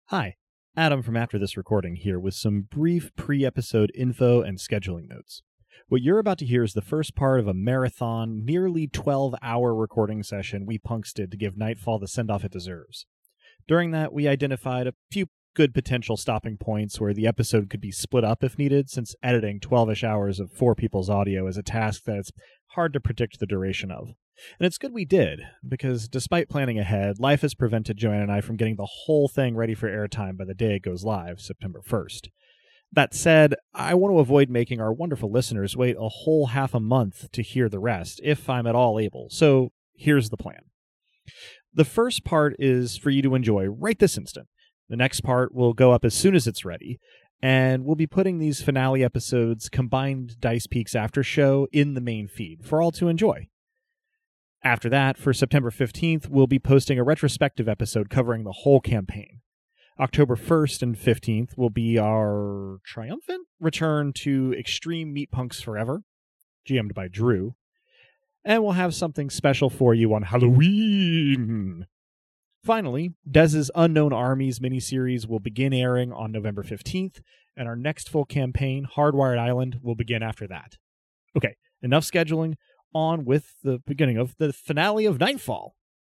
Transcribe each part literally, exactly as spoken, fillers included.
Hi, Adam from After This Recording here with some brief pre-episode info and scheduling notes. What you're about to hear is the first part of a marathon, nearly twelve-hour recording session we punks did to give Nightfall the send-off it deserves. During that, we identified a few good potential stopping points where the episode could be split up if needed, since editing twelve-ish hours of four people's audio is a task that it's hard to predict the duration of. And it's good we did, because despite planning ahead, life has prevented Joanne and I from getting the whole thing ready for airtime by the day it goes live, September first. That said, I want to avoid making our wonderful listeners wait a whole half a month to hear the rest, if I'm at all able. So here's the plan. The first part is for you to enjoy right this instant. The next part will go up as soon as it's ready, and we'll be putting these finale episodes combined Dice Peaks after show in the main feed for all to enjoy. After that, for September fifteenth, we'll be posting a retrospective episode covering the whole campaign. October first and fifteenth will be our triumphant return to Extreme Meat Punks Forever, G M'd by Drew, and we'll have something special for you on Halloween. Finally, Dez's Unknown Armies miniseries will begin airing on November fifteenth, and our next full campaign, Hardwired Island, will begin after that. Okay, enough scheduling. On with the beginning of the finale of Nightfall.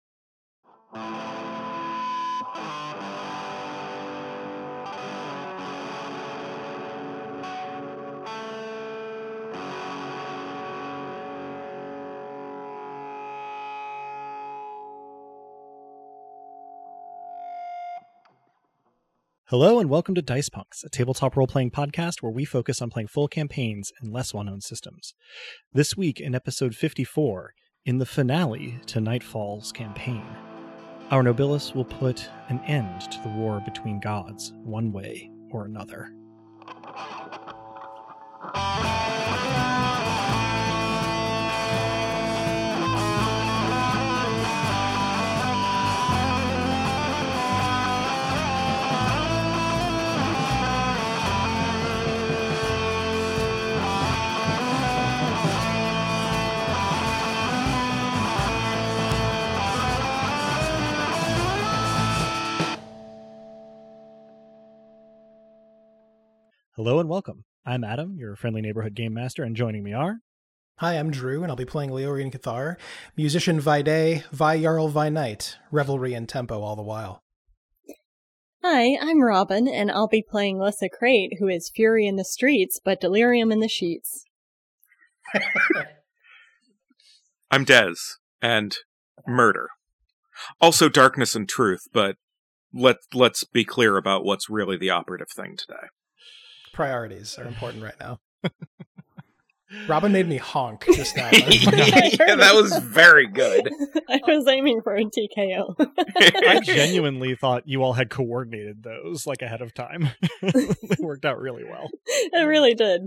Hello and welcome to Dice Punks, a tabletop role-playing podcast where we focus on playing full campaigns in less well-known systems. This week in episode fifty-four, in the finale to Nightfall's campaign, our nobilis will put an end to the war between gods, one way or another. Hello and welcome. I'm Adam, your friendly neighborhood game master, and joining me are... Hi, I'm Drew, and I'll be playing Leorian Cathar, musician vi day, vi jarl vi night, revelry and tempo all the while. Hi, I'm Robin, and I'll be playing Lissa Crate, who is fury in the streets, but delirium in the sheets. I'm Dez, and murder. Also darkness and truth, but let, let's be clear about what's really the operative thing today. Priorities are important right now. Robin made me honk just now. Yeah, that was very good. I was aiming for a T K O. I genuinely thought you all had coordinated those like ahead of time. They worked out really well. It really did.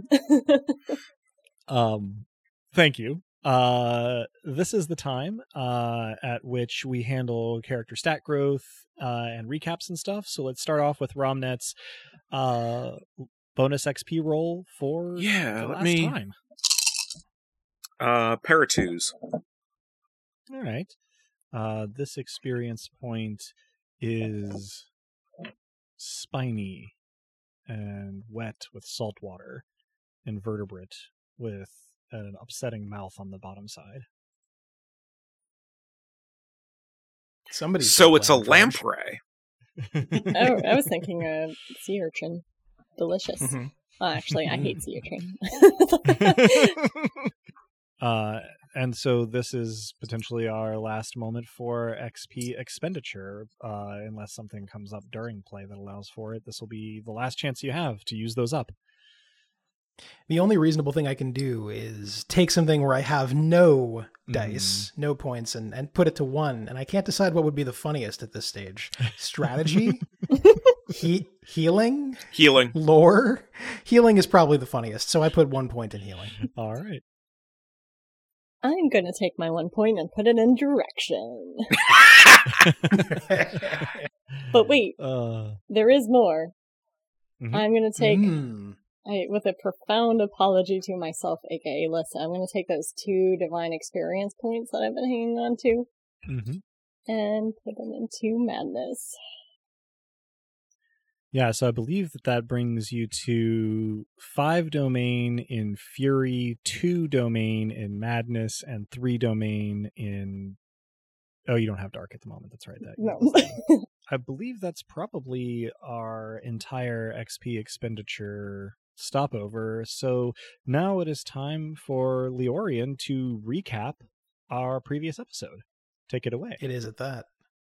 um, thank you. Uh, this is the time uh, at which we handle character stat growth uh, and recaps and stuff. So let's start off with Romnet's uh, bonus X P roll for yeah, the let last me... time. Uh, Paratwos. All right. Uh, this experience point is spiny and wet with salt water, invertebrate with an upsetting mouth on the bottom side. Somebody. So it's a lamprey. oh, I was thinking a sea urchin. Delicious. Mm-hmm. Oh, actually, I hate sea urchin. uh, and so this is potentially our last moment for X P expenditure, uh, unless something comes up during play that allows for it. This will be the last chance you have to use those up. The only reasonable thing I can do is take something where I have no dice, mm. no points, and, and put it to one. And I can't decide what would be the funniest at this stage. Strategy? he- healing? Healing. Lore? Healing is probably the funniest, so I put one point in healing. All right. I'm going to take my one point and put it in direction. But wait, uh, there is more. Mm-hmm. I'm going to take... Mm. I, with a profound apology to myself, aka Lissa, I'm going to take those two divine experience points that I've been hanging on to, mm-hmm. and put them into madness. Yeah, so I believe that that brings you to five domain in Fury, two domain in Madness, and three domain in... Oh, you don't have Dark at the moment. That's right. That No. I believe that's probably our entire X P expenditure stopover. So now it is time for Leorian to recap our previous episode. Take it away. It is at that.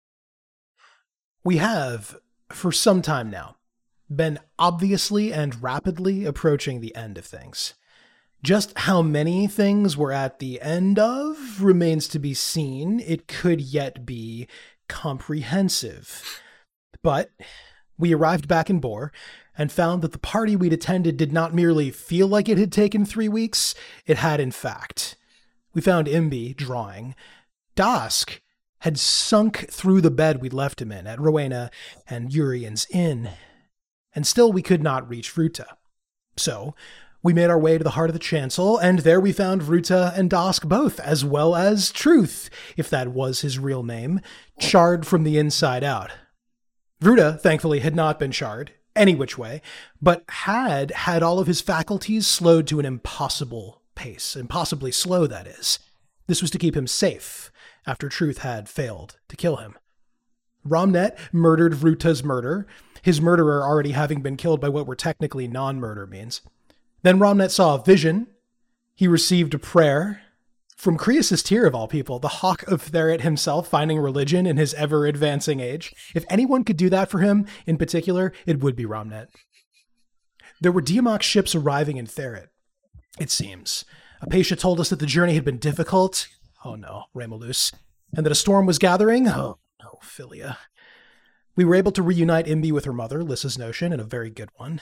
We have, for some time now, been obviously and rapidly approaching the end of things. Just how many things we're at the end of remains to be seen. It could yet be comprehensive. But we arrived back in Bor and found that the party we'd attended did not merely feel like it had taken three weeks, it had in fact. We found Imbi drawing. Dask had sunk through the bed we'd left him in at Rowena and Urian's inn, and still we could not reach Vruta. So we made our way to the heart of the chancel, and there we found Vruta and Dask both, as well as Truth, if that was his real name, charred from the inside out. Vruta, thankfully, had not been charred, any which way, but had had all of his faculties slowed to an impossible pace, impossibly slow, that is. This was to keep him safe, after Truth had failed to kill him. Romnet murdered Vruta's murder, his murderer already having been killed by what were technically non-murder means. Then Romnet saw a vision. He received a prayer from Krios Tyr, of all people, the Hawk of Theret himself, finding religion in his ever-advancing age. If anyone could do that for him, in particular, it would be Romnet. There were Diamok ships arriving in Theret, it seems. Apatia told us that the journey had been difficult. Oh no, Remolus. And that a storm was gathering. Oh no, Philia. We were able to reunite Imbi with her mother, Lissa's notion, and a very good one.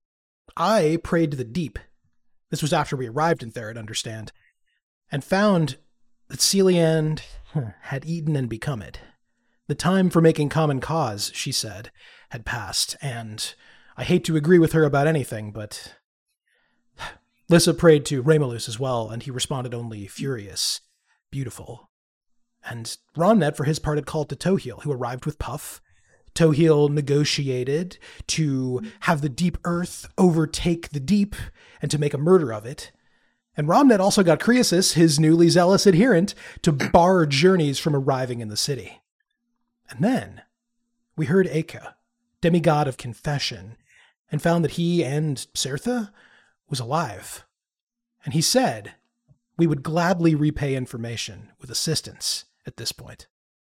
I prayed to the deep. This was after we arrived in Theret, understand, and found that Celiand had eaten and become it. The time for making common cause, she said, had passed, and I hate to agree with her about anything, but... Lissa prayed to Remolus as well, and he responded only furious, beautiful. And Romnet, for his part, had called to Tohil, who arrived with Puff. Tohil negotiated to have the deep earth overtake the deep and to make a murder of it. And Romnet also got Krios, his newly zealous adherent, to bar journeys from arriving in the city. And then we heard Eka, demigod of confession, and found that he and Cirtha was alive. And he said we would gladly repay information with assistance at this point.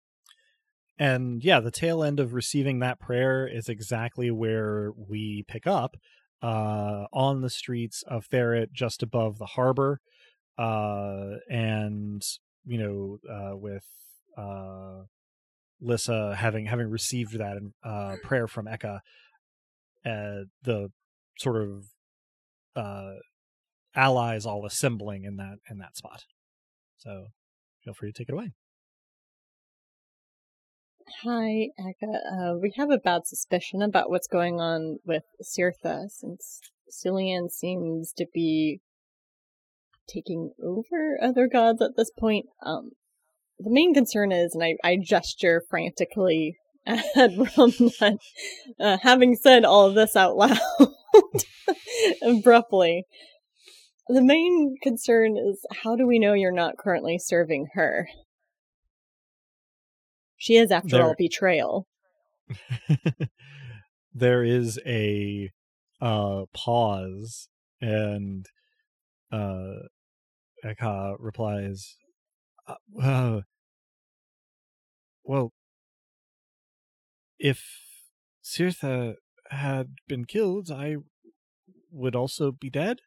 And yeah, the tail end of receiving that prayer is exactly where we pick up, uh, on the streets of Theret, just above the harbor. Uh, and, you know, uh, with uh, Lissa having having received that uh, prayer from Eka, uh, the sort of uh, allies all assembling in that in that spot. So feel free to take it away. Hi, Eka. Uh, we have a bad suspicion about what's going on with Cirtha, since Celiand seems to be taking over other gods at this point. Um, the main concern is, and I, I gesture frantically at Romnet, uh, having said all of this out loud abruptly, the main concern is, how do we know you're not currently serving her? She is, after there, all, betrayal. There is a uh, pause, and uh, Eka replies, uh, uh, well, if Cirtha had been killed, I would also be dead?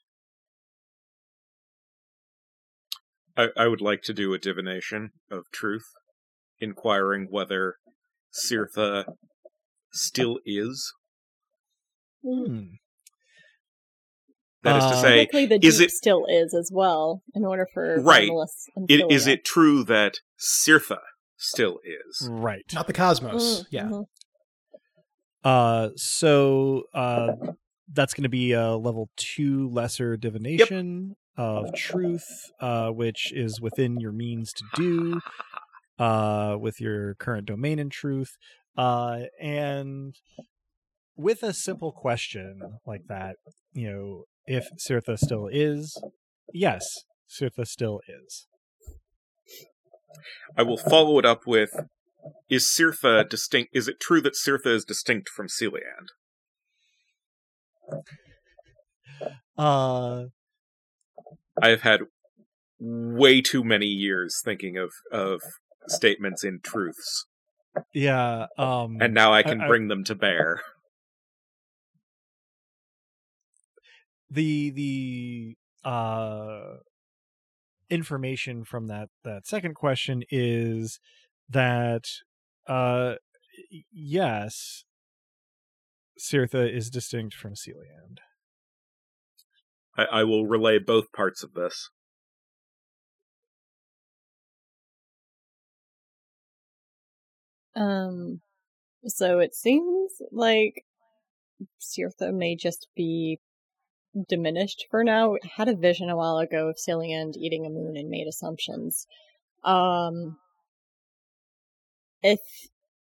I, I would like to do a divination of truth, inquiring whether Cirtha still is. Hmm. That is to say, uh, the is deep it still is as well, in order for right? And it, is it true that Cirtha still is? Right. Not the cosmos. Mm-hmm. Yeah. Uh, so uh, that's going to be a level two lesser divination yep. of truth, uh, which is within your means to do. Uh, with your current domain in truth, uh, and with a simple question like that, you know, if Cirtha still is, yes, Cirtha still is. I will follow it up with, is Cirtha distinct? Is it true that Cirtha is distinct from Celiand? Uh, I have had way too many years thinking of, of statements in truths. Yeah. Um, and now I can I, I, bring them to bear. The, the, uh, information from that, that second question is that, uh, yes, Cirtha is distinct from Celiand. I, I will relay both parts of this. Um, so it seems like Cirtha may just be diminished for now. I had a vision a while ago of Celiand eating a moon and made assumptions. Um, if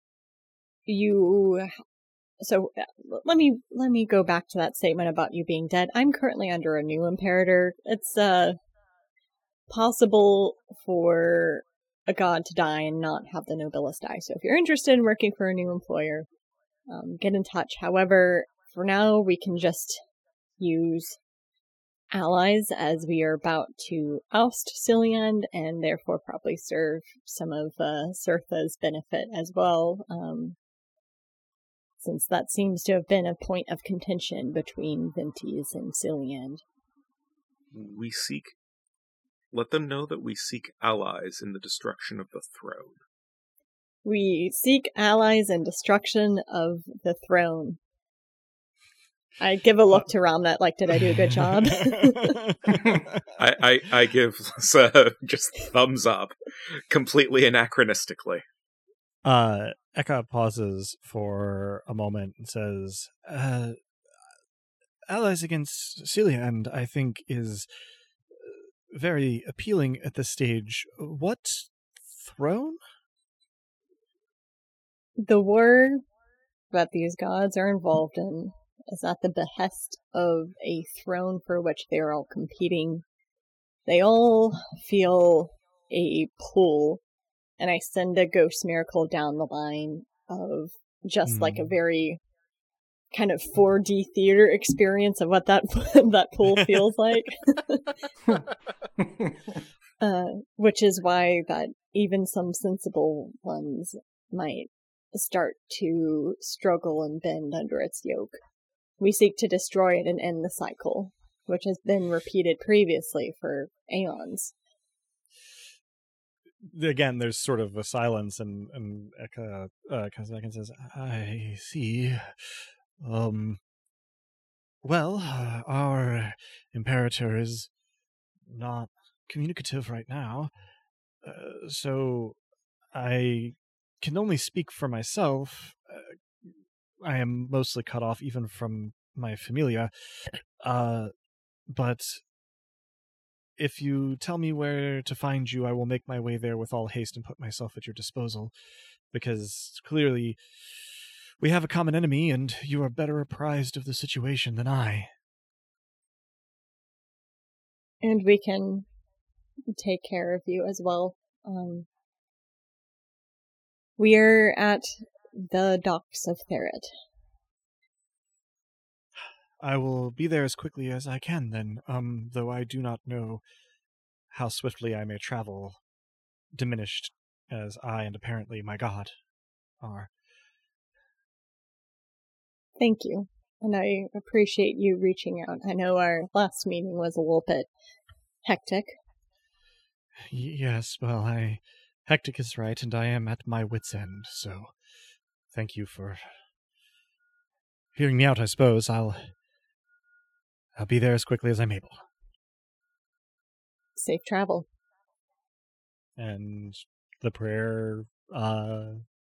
you, so let me let me go back to that statement about you being dead. I'm currently under a new imperator. It's uh possible for a god to die and not have the nobilis die. So if you're interested in working for a new employer, um, get in touch. However, for now, we can just use allies as we are about to oust Celiand and therefore probably serve some of uh, Cirtha's benefit as well, um, since that seems to have been a point of contention between Ventis and Celiand. We seek... Let them know that we seek allies in the destruction of the throne. We seek allies in destruction of the throne. I give a look to Ramnet, like, did I do a good job? I, I, I give uh, just thumbs up, completely anachronistically. Uh, Eka pauses for a moment and says, uh, allies against Celiand, I think, is very appealing at this stage. What throne? The war that these gods are involved in is at the behest of a throne for which they are all competing. They all feel a pull, and I send a ghost miracle down the line of just mm. like a very kind of four D theater experience of what that that pull feels like. uh, which is why that even some sensible ones might start to struggle and bend under its yoke. We seek to destroy it and end the cycle, which has been repeated previously for aeons. Again, there's sort of a silence, and and Eka uh, comes back and says, "I see. Um. Well, uh, our imperator is not communicative right now, uh, so I can only speak for myself. Uh, I am mostly cut off even from my familia, uh, but if you tell me where to find you, I will make my way there with all haste and put myself at your disposal, because clearly we have a common enemy, and you are better apprised of the situation than I. And we can take care of you as well. Um, we're at the docks of Therit. I will be there as quickly as I can, then, um, though I do not know how swiftly I may travel, diminished as I and apparently my god are. Thank you, and I appreciate you reaching out. I know our last meeting was a little bit hectic. Y- yes, well, I... hectic is right, and I am at my wit's end, so thank you for hearing me out, I suppose. I'll... I'll be there as quickly as I'm able. Safe travel. And the prayer uh,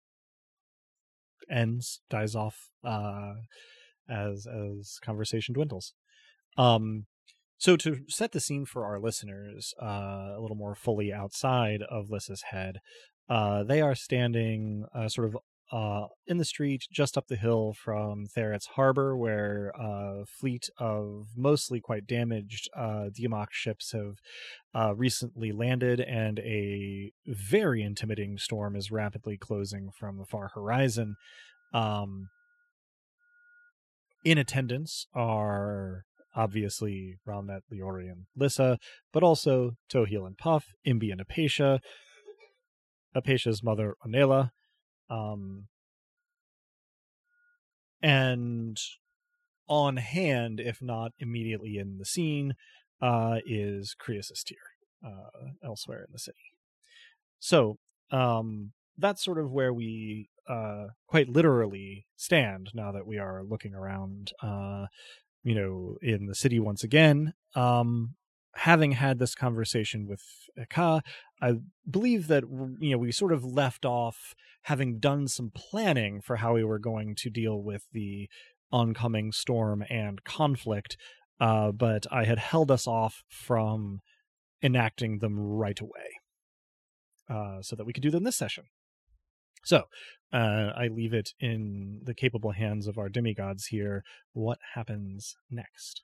ends, dies off uh, as as conversation dwindles. Um, so to set the scene for our listeners uh, a little more fully outside of Lyssa's head, uh, they are standing uh, sort of uh, in the street just up the hill from Theret's Harbor, where a fleet of mostly quite damaged uh, Diamok ships have uh, recently landed, and a very intimidating storm is rapidly closing from the far horizon. Um, in attendance are obviously Ramnet, Leorian, Lissa, but also Tohil and Puff, Imbi and Apatia, Apatia's mother, Onela, um, and on hand, if not immediately in the scene, uh, is Kriasis Tyr, uh, elsewhere in the city. So, um, that's sort of where we uh, quite literally stand now that we are looking around, uh, you know, in the city once again. Um, having had this conversation with Eka, I believe that, you know, we sort of left off having done some planning for how we were going to deal with the oncoming storm and conflict, uh, but I had held us off from enacting them right away, uh, so that we could do them this session. So, uh, I leave it in the capable hands of our demigods here. What happens next?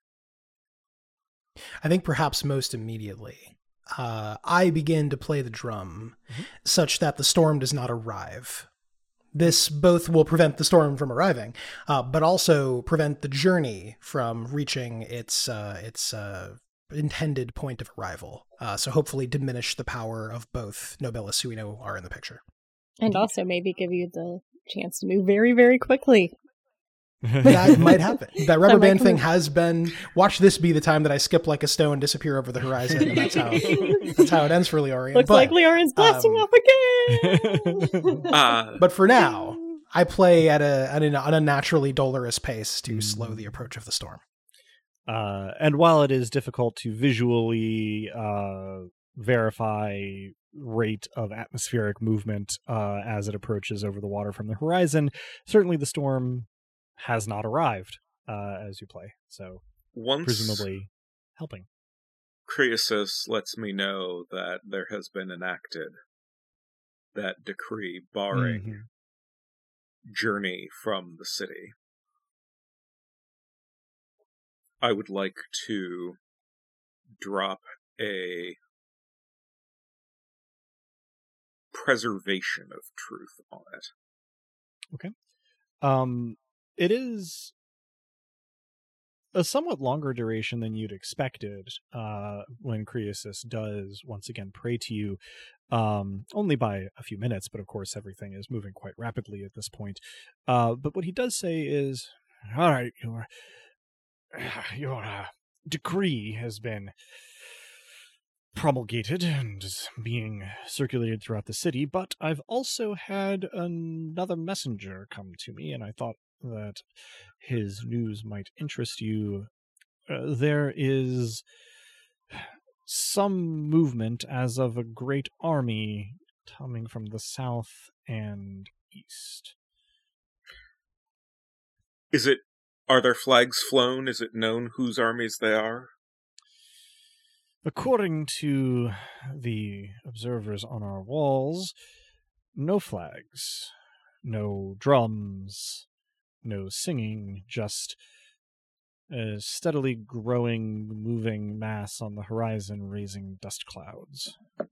I think perhaps most immediately, uh, I begin to play the drum mm-hmm. such that the storm does not arrive. This both will prevent the storm from arriving, uh, but also prevent the journey from reaching its uh, its uh, intended point of arrival. Uh, so hopefully diminish the power of both Nobilis, who we know are in the picture. And also maybe give you the chance to move very, very quickly. That might happen. That rubber band thing has been, watch this be the time that I skip like a stone, disappear over the horizon, and that's how that's how it ends for Leorian. Looks but, like Leorian's blasting um, off again! uh, but for now, I play at a at an unnaturally dolorous pace to slow the approach of the storm. Uh, and while it is difficult to visually uh, verify rate of atmospheric movement uh, as it approaches over the water from the horizon, certainly the storm has not arrived uh, as you play, so once presumably helping. Kriasis lets me know that there has been enacted that decree barring mm-hmm. journey from the city. I would like to drop a preservation of truth on it. Okay. Um, it is a somewhat longer duration than you'd expected uh, when Kriasis does once again pray to you, um, only by a few minutes, but of course everything is moving quite rapidly at this point. Uh, but what he does say is, all right, your, your uh, decree has been promulgated and is being circulated throughout the city, but I've also had another messenger come to me, and I thought that his news might interest you. Uh, there is some movement as of a great army coming from the south and east. Is it, are their flags flown? Is it known whose armies they are? According to the observers on our walls, no flags, no drums, no singing, just a steadily growing, moving mass on the horizon raising dust clouds.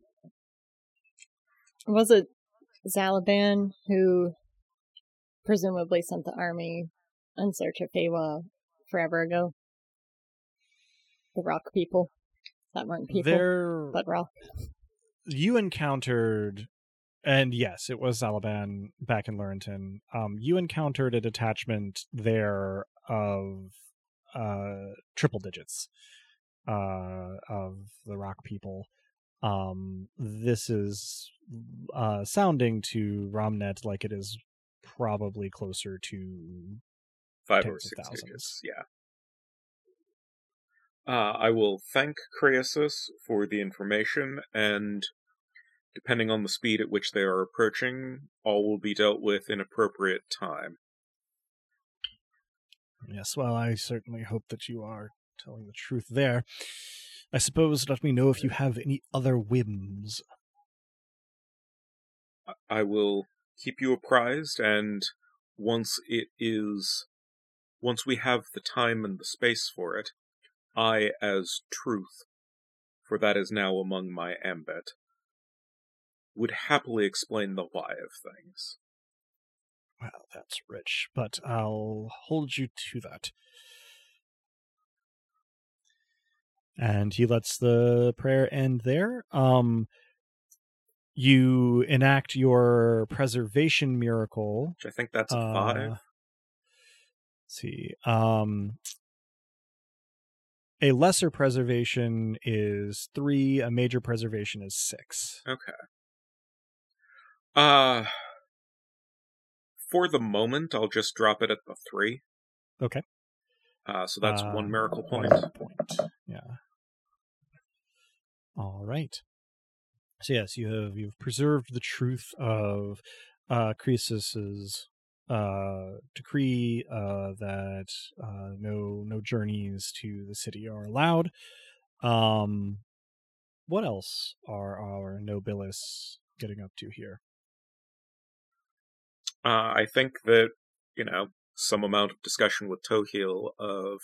Was it Zalaban who presumably sent the army in search of Fewa forever ago? The rock people? That weren't people, there, but rock. You encountered, and yes, it was Zalaban back in Lurenton. Um, you encountered a detachment there of uh, triple digits uh, of the rock people. Um, this is uh, sounding to Ramnet like it is probably closer to five or six digits. Yeah. Uh, I will thank Kriasis for the information, and depending on the speed at which they are approaching, all will be dealt with in appropriate time. Yes, well, I certainly hope that you are telling the truth there. I suppose let me know if you have any other whims. I will keep you apprised, and once it is, once we have the time and the space for it, I, as Truth, for that is now among my ambit, would happily explain the why of things. Well, that's rich, but I'll hold you to that. And he lets the prayer end there. Um, you enact your preservation miracle. Which I think that's a uh, five. Let's see. Um, a lesser preservation is three. A major preservation is six. Okay. Uh, for the moment, I'll just drop it at the three. Okay. Uh, so that's uh, one miracle point. One point. Yeah. All right. So yes, you have you've preserved the truth of uh, Croesus's uh, decree uh, that uh, no no journeys to the city are allowed. Um, what else are our nobilis getting up to here? Uh, I think that, you know, some amount of discussion with Tohil of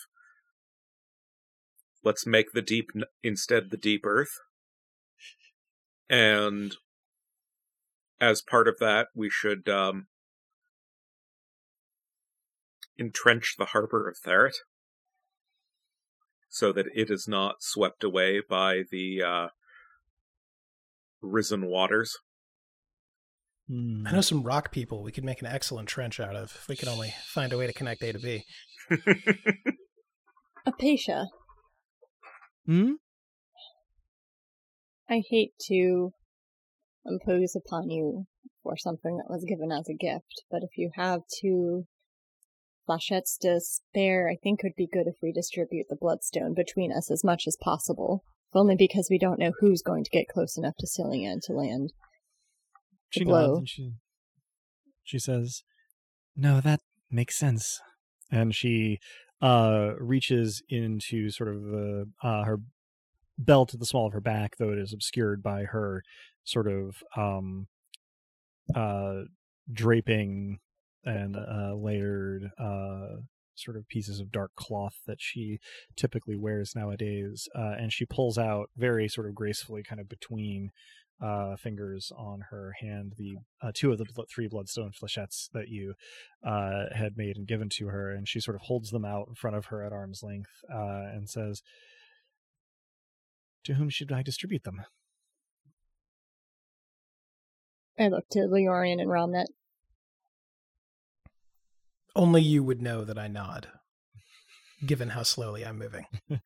let's make the deep n- instead the deep earth. And as part of that, we should um, entrench the harbor of Therit so that it is not swept away by the uh, risen waters. I know some rock people we could make an excellent trench out of if we could only find a way to connect A to B. Apatia. Hmm? I hate to impose upon you for something that was given as a gift, but if you have two flechettes to spare, I think it would be good if we distribute the bloodstone between us as much as possible. Only because we don't know who's going to get close enough to Cillian to land. She blow. nods and she, she says, no, that makes sense. And she uh, reaches into sort of the, uh, her belt at the small of her back, though it is obscured by her sort of um, uh, draping and uh, layered uh, sort of pieces of dark cloth that she typically wears nowadays. Uh, and she pulls out very sort of gracefully, kind of between uh, fingers on her hand, the uh, two of the bl- three bloodstone flechettes that you uh, had made and given to her. And she sort of holds them out in front of her at arm's length uh, and says, to whom should I distribute them? I look to Leorian and Romnet. Only you would know that I nod, given how slowly I'm moving.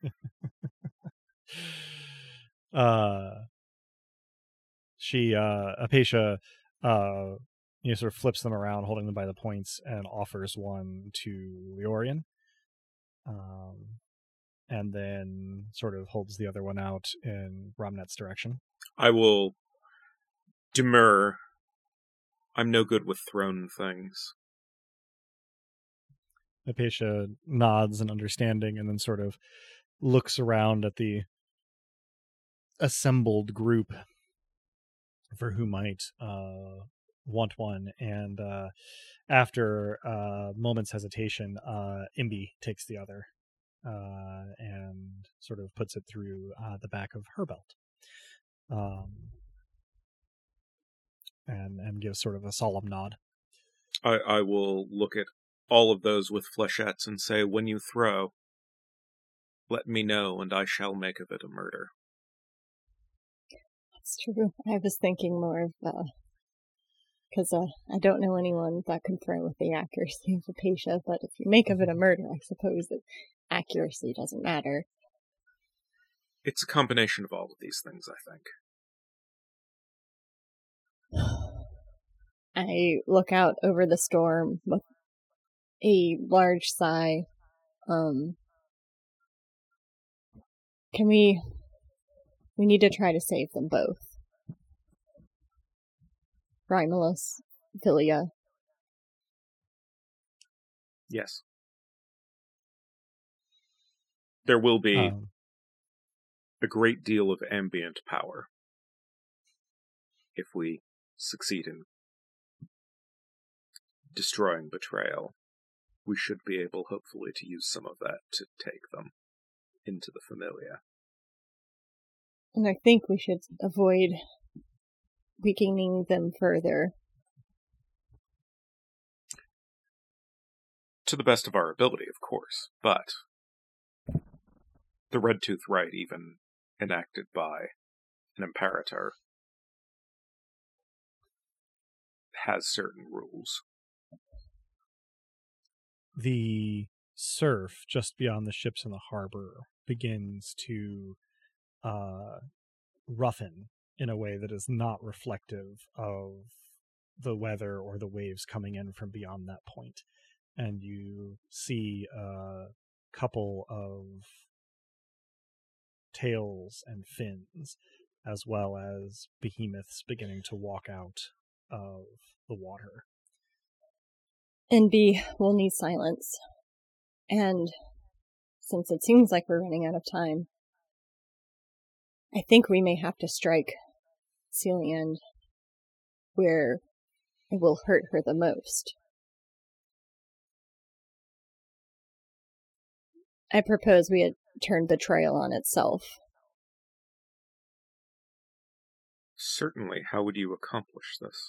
uh, she, uh, Apatia, uh, you know, sort of flips them around, holding them by the points, and offers one to Leorian. Um, and then sort of holds the other one out in Romnet's direction. I will demur. I'm no good with thrown things. Apatia nods in understanding and then sort of looks around at the assembled group for who might uh, want one. And uh, after a uh, moment's hesitation, uh, Imbi takes the other uh, and sort of puts it through uh, the back of her belt. Um, and, and gives sort of a solemn nod. I, I will look at all of those with flechettes and say, when you throw, let me know, and I shall make of it a murder. That's true. I was thinking more of, because uh, uh, I don't know anyone that can throw with the accuracy of Apatia, but if you make of it a murder, I suppose that accuracy doesn't matter. It's a combination of all of these things, I think. I look out over the storm with a large sigh. Um, can we... We need to try to save them both. Romulus, Philia. Yes. There will be um, a great deal of ambient power if we succeed in destroying betrayal, we should be able, hopefully, to use some of that to take them into the Familia. And I think we should avoid weakening them further. To the best of our ability, of course, but the Red Tooth Rite, even enacted by an Imperator, has certain rules. The surf just beyond the ships in the harbor begins to uh, roughen in a way that is not reflective of the weather or the waves coming in from beyond that point. And you see a couple of tails and fins, as well as behemoths beginning to walk out of the water. N B will need silence. And since it seems like we're running out of time, I think we may have to strike Celiand where it will hurt her the most. I propose we had turned the trail on itself. Certainly. How would you accomplish this?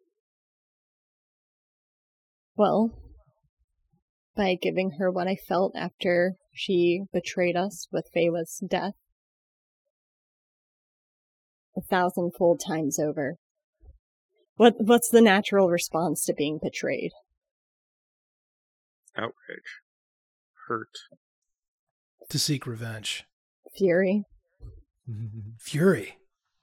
Well, by giving her what I felt after she betrayed us with Feywa's death. A thousandfold times over. What What's the natural response to being betrayed? Outrage. Hurt. To seek revenge. Fury. Fury.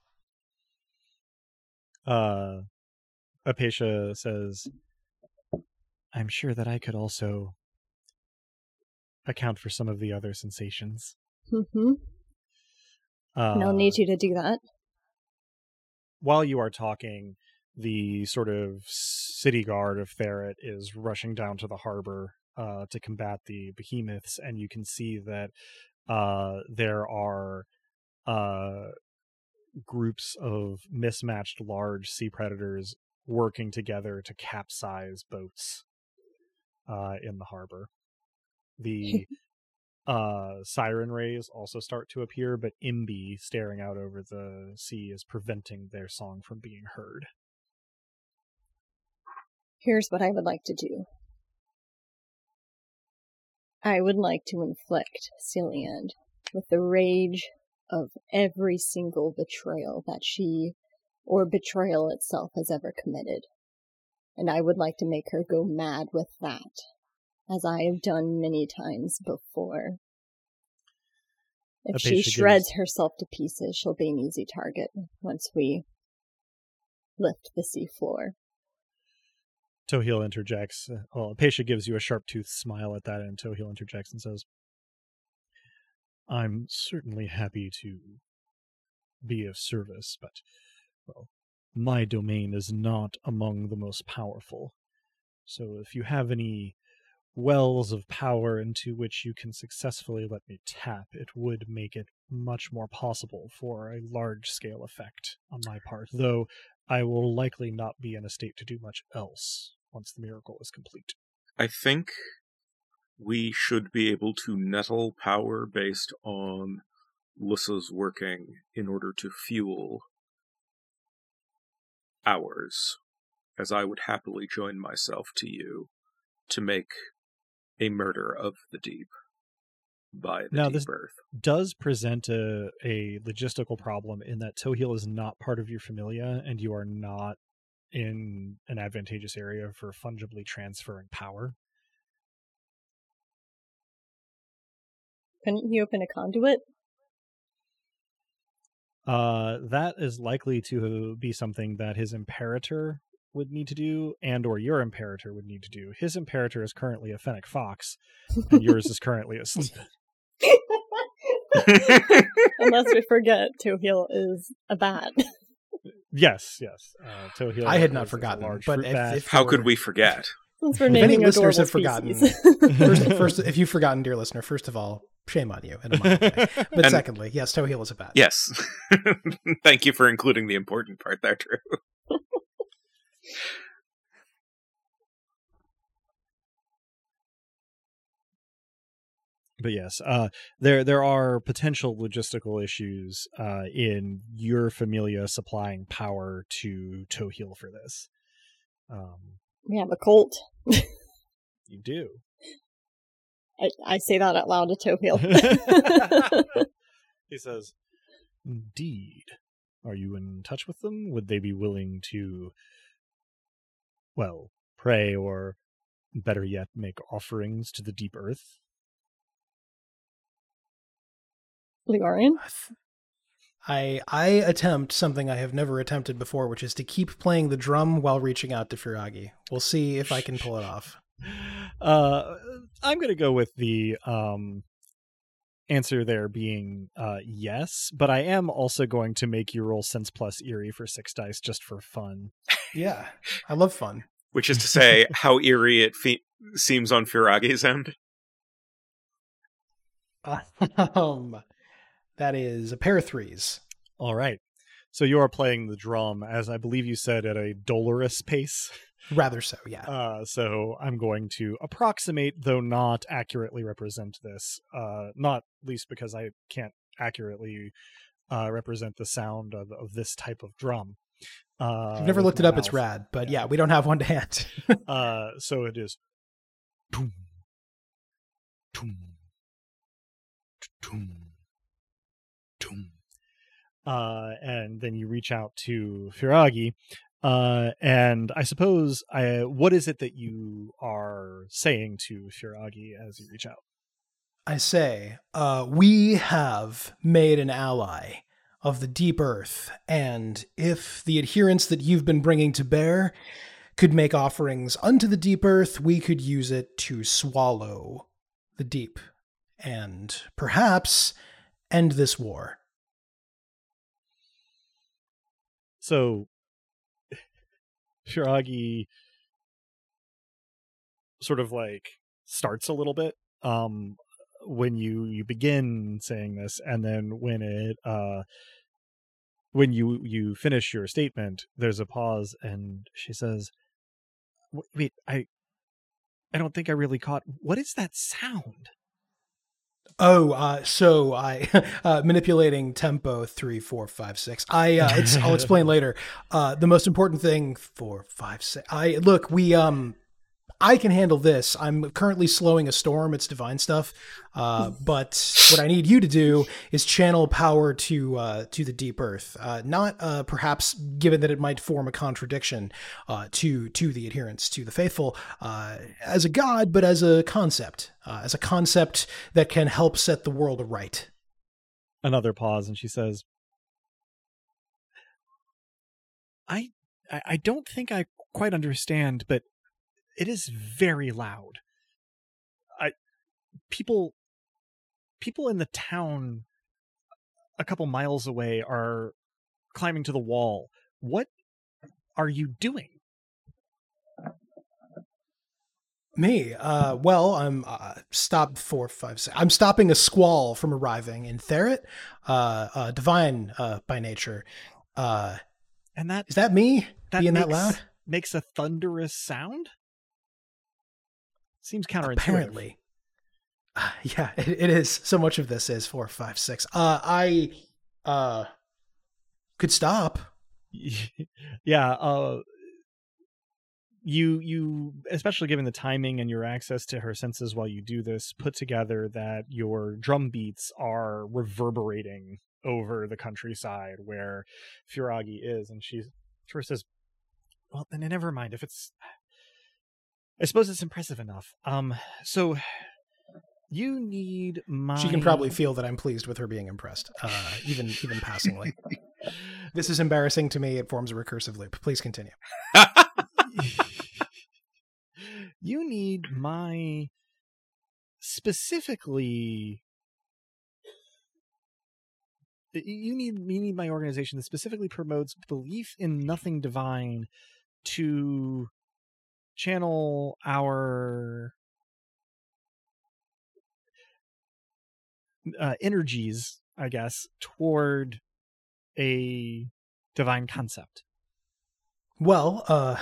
Uh, Apacia says, I'm sure that I could also account for some of the other sensations. Mm-hmm. Uh, and I'll need you to do that. While you are talking, the sort of city guard of Theret is rushing down to the harbor uh, to combat the behemoths, and you can see that uh, there are uh, groups of mismatched large sea predators working together to capsize boats uh, in the harbor. The uh, siren rays also start to appear, but Imbi, staring out over the sea, is preventing their song from being heard. Here's what I would like to do. I would like to inflict Celiand with the rage of every single betrayal that she, or betrayal itself, has ever committed. And I would like to make her go mad with that, as I have done many times before. If she shreds gives... herself to pieces, she'll be an easy target once we lift the seafloor. Tohil interjects. Well, Apacia gives you a sharp-toothed smile at that, and Tohil interjects and says, I'm certainly happy to be of service, but, well, my domain is not among the most powerful. So if you have any wells of power into which you can successfully let me tap, it would make it much more possible for a large-scale effect on my part, though I will likely not be in a state to do much else once the miracle is complete. I think we should be able to nettle power based on Lyssa's working in order to fuel ours, as I would happily join myself to you to make a murder of the deep by the now, deep this earth. Does present a, a logistical problem in that Tohil is not part of your familia, and you are not in an advantageous area for fungibly transferring power. Couldn't you open a conduit? Uh, that is likely to be something that his Imperator would need to do, and or your Imperator would need to do. His Imperator is currently a fennec fox, and yours is currently asleep. Unless we forget, Tohil is a bat. Yes, yes. Uh, Tohil I had not forgotten, but if, if how were... could we forget? Since we're if naming any listeners have species. forgotten, first, first, if you've forgotten, dear listener, first of all, shame on you. In a mild way. But and, secondly, yes, Tohil is a bat. Yes. Thank you for including the important part there, Drew. But yes, uh, there there are potential logistical issues uh, in your Familia supplying power to Tohil for this. Um, we have a cult. You do. I, I say that out loud to Tohil. He says, "Indeed. Are you in touch with them? Would they be willing to, well, pray or, better yet, make offerings to the deep earth?" Leorian? I I attempt something I have never attempted before, which is to keep playing the drum while reaching out to Firagi. We'll see if I can pull it off. Uh, I'm going to go with the um, answer there being uh, yes, but I am also going to make you roll Sense Plus Eerie for six dice just for fun. Yeah, I love fun. Which is to say, how eerie it fe- seems on Firagi's end. Um... That is a pair of threes. All right. So you are playing the drum, as I believe you said, at a dolorous pace. Rather so, yeah. Uh, so I'm going to approximate, though not accurately represent this. Uh, not least because I can't accurately uh, represent the sound of, of this type of drum. Uh, I've never looked it up. mouth. It's rad, but yeah. yeah, we don't have one to hand. uh, so it is. Toom, toom, toom. Uh, and then you reach out to Firagi, uh, and I suppose, I, what is it that you are saying to Firagi as you reach out? I say, uh, we have made an ally of the deep earth, and if the adherents that you've been bringing to bear could make offerings unto the deep earth, we could use it to swallow the deep, and perhaps end this war. So, Firagi sort of like starts a little bit um, when you, you begin saying this, and then when it uh, when you you finish your statement, there's a pause, and she says, "Wait, I I don't think I really caught. What is that sound?" Oh, uh, so I uh, manipulating tempo three, four, five, six. I uh, it's, I'll explain later. Uh, the most important thing four, five, six. I look. We um, I can handle this. I'm currently slowing a storm. It's divine stuff. Uh, but what I need you to do is channel power to uh, to the deep earth. Uh, not uh, perhaps given that it might form a contradiction uh, to to the adherents, to the faithful, uh, as a god, but as a concept, uh, as a concept that can help set the world aright. Another pause, and she says, I I don't think I quite understand, but it is very loud. I people people in the town a couple miles away are climbing to the wall. What are you doing? Me? Uh, well, I'm uh, stopped four, five, six. I'm stopping a squall from arriving in Therit, uh, uh, divine uh, by nature. Uh, and that is that me that being makes, that loud? Makes a thunderous sound. Seems counterintuitive. Apparently. Uh, yeah, it, it is. So much of this is four, five, six. Uh, I uh, could stop. Yeah. Uh, you, you, especially given the timing and your access to her senses while you do this, put together that your drum beats are reverberating over the countryside where Firagi is. And she sort of says, well, then never mind. If it's, I suppose it's impressive enough. Um, so you need my... She can probably feel that I'm pleased with her being impressed, uh, even even passingly. This is embarrassing to me. It forms a recursive loop. Please continue. You need my... Specifically... You need, you need my organization that specifically promotes belief in nothing divine to channel our uh, energies, I guess, toward a divine concept. Well, uh,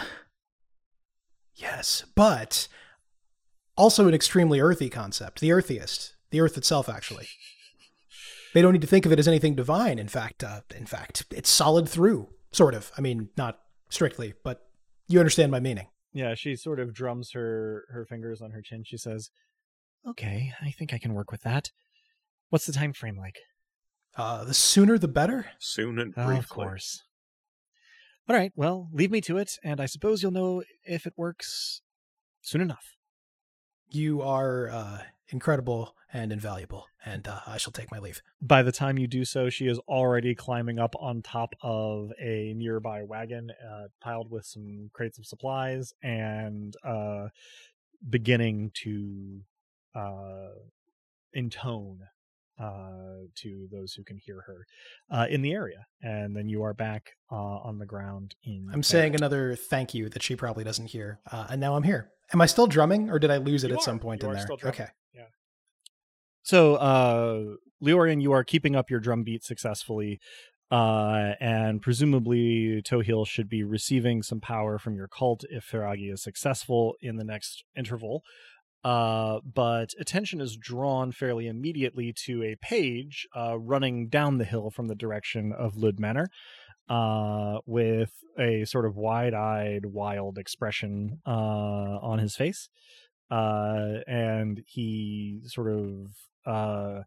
yes, but also an extremely earthy concept. The earthiest, The earth itself, actually. They don't need to think of it as anything divine. In fact, uh, in fact, it's solid through, sort of. I mean, not strictly, but you understand my meaning. Yeah, she sort of drums her, her fingers on her chin. She says, okay, I think I can work with that. What's the time frame like? Uh, the sooner the better. Soon and briefly. Oh, of course. All right, well, leave me to it, and I suppose you'll know if it works soon enough. You are uh, incredible and invaluable, and uh, I shall take my leave. By the time you do so, she is already climbing up on top of a nearby wagon, uh, piled with some crates of supplies, and uh, beginning to uh, intone uh, to those who can hear her uh, in the area. And then you are back uh, on the ground. In I'm saying another thank you that she probably doesn't hear. Uh, and now I'm here. Am I still drumming, or did I lose it you at are. some point you in are there? Still drumming. Okay. Yeah. So, uh, Leorian, you are keeping up your drum beat successfully. Uh, and presumably Tohil should be receiving some power from your cult if Feragi is successful in the next interval. Uh, but attention is drawn fairly immediately to a page uh, running down the hill from the direction of Lud Manor, uh, with a sort of wide-eyed, wild expression uh, on his face. Uh, and he sort of uh,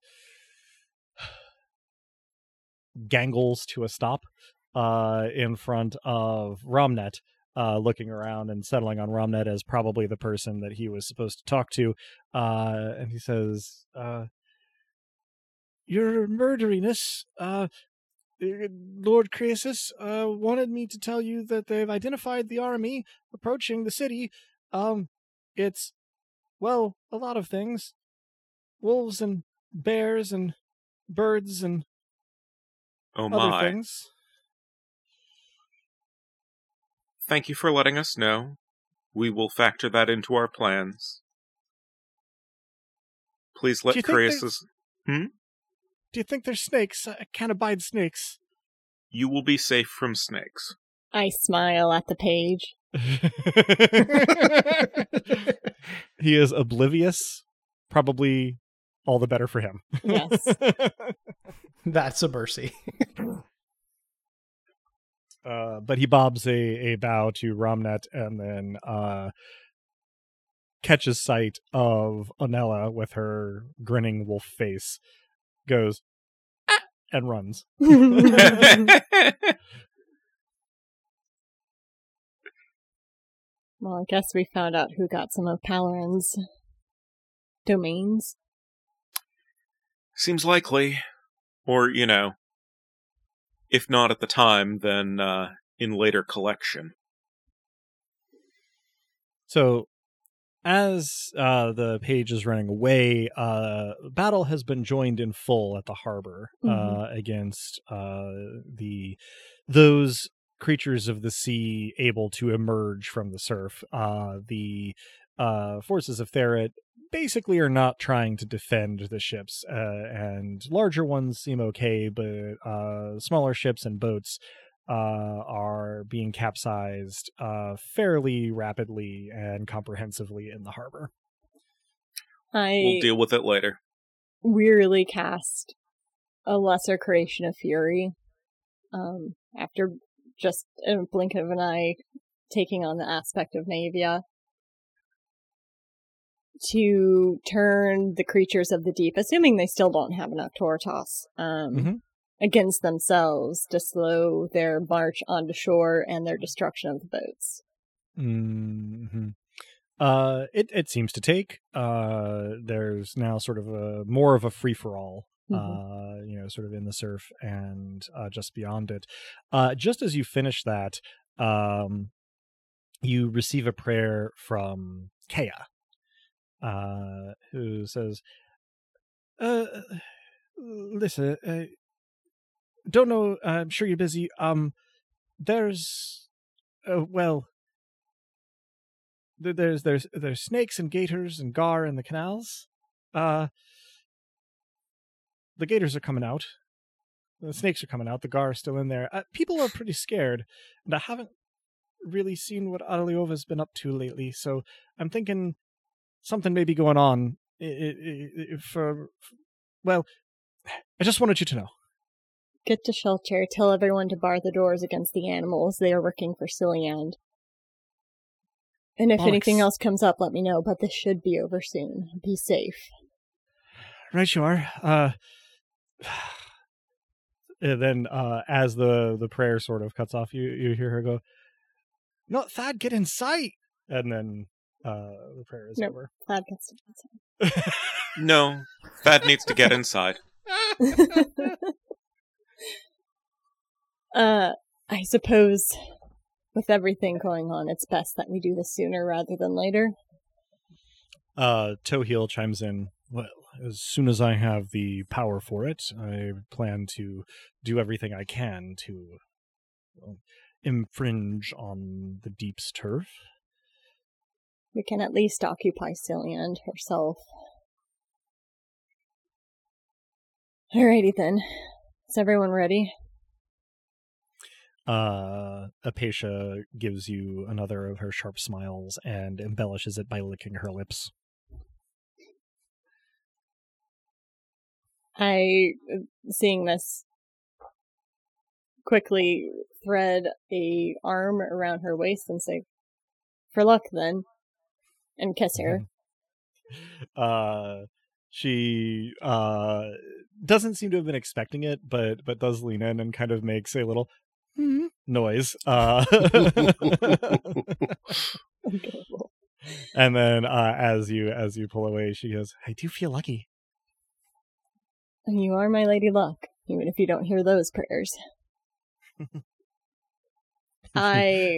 gangles to a stop uh, in front of Romnet, Uh, looking around and settling on Romnet as probably the person that he was supposed to talk to. Uh, and he says, uh, Your murderiness, uh, Lord Croesus, uh, wanted me to tell you that they've identified the army approaching the city. Um, it's, well, a lot of things. Wolves and bears and birds and oh other my. things. Thank you for letting us know. We will factor that into our plans. Please let Croesus... Hmm? Do you think there's snakes? I can't abide snakes. You will be safe from snakes. I smile at the page. He is oblivious. Probably all the better for him. Yes. That's a mercy. Uh, but he bobs a, a bow to Romnet and then uh, catches sight of Onella with her grinning wolf face, goes, ah! and runs. Well, I guess we found out who got some of Palarin's domains. Seems likely. Or, you know, if not at the time, then uh, in later collection. So, as uh, the page is running away, uh, battle has been joined in full at the harbor uh, mm-hmm. against uh, the those creatures of the sea able to emerge from the surf. Uh, the uh, forces of Therit basically are not trying to defend the ships, uh, and larger ones seem okay, but uh, smaller ships and boats uh, are being capsized uh, fairly rapidly and comprehensively in the harbor. I we'll deal with it later. Wearily cast a lesser creation of fury um, after just a blink of an eye taking on the aspect of Navia, to turn the creatures of the deep, assuming they still don't have enough Tortos, um, mm-hmm. against themselves to slow their march onto shore and their destruction of the boats. Mm-hmm. Uh, it, it seems to take. Uh, there's now sort of a more of a free-for-all, mm-hmm. uh, you know, sort of in the surf and uh, just beyond it. Uh, just as you finish that, um, you receive a prayer from Kea. Uh, who says, uh, listen, uh, don't know, uh, I'm sure you're busy, um, there's, uh, well, there's, there's, there's snakes and gators and gar in the canals, uh, the gators are coming out, the snakes are coming out, the gar are still in there, uh, people are pretty scared, and I haven't really seen what Adaliova's been up to lately, so I'm thinking something may be going on for, well, I just wanted you to know. Get to shelter. Tell everyone to bar the doors against the animals. They are working for Cilliand. And if Bollocks. anything else comes up, let me know, but this should be over soon. Be safe. Right you are. Uh, and then uh, as the, the prayer sort of cuts off, you, you hear her go, "No, Thad, get in sight!" And then uh, the prayer is nope, over. Thad gets to get inside. No, Thad needs to get inside. uh, I suppose with everything going on, it's best that we do this sooner rather than later. Uh, Toheel chimes in, "Well, as soon as I have the power for it, I plan to do everything I can to well, infringe on the Deep's turf." We can at least occupy Cilliand herself. Alrighty then. Is everyone ready? Uh, Apatia gives you another of her sharp smiles and embellishes it by licking her lips. I, seeing this, quickly thread a arm around her waist and say, "For luck, then," and kiss her. uh, she uh doesn't seem to have been expecting it, but but does lean in and kind of makes a little mm-hmm. noise. Uh, and then uh, as you as you pull away, she goes, "I do feel lucky." You are my Lady Luck, even if you don't hear those prayers. I...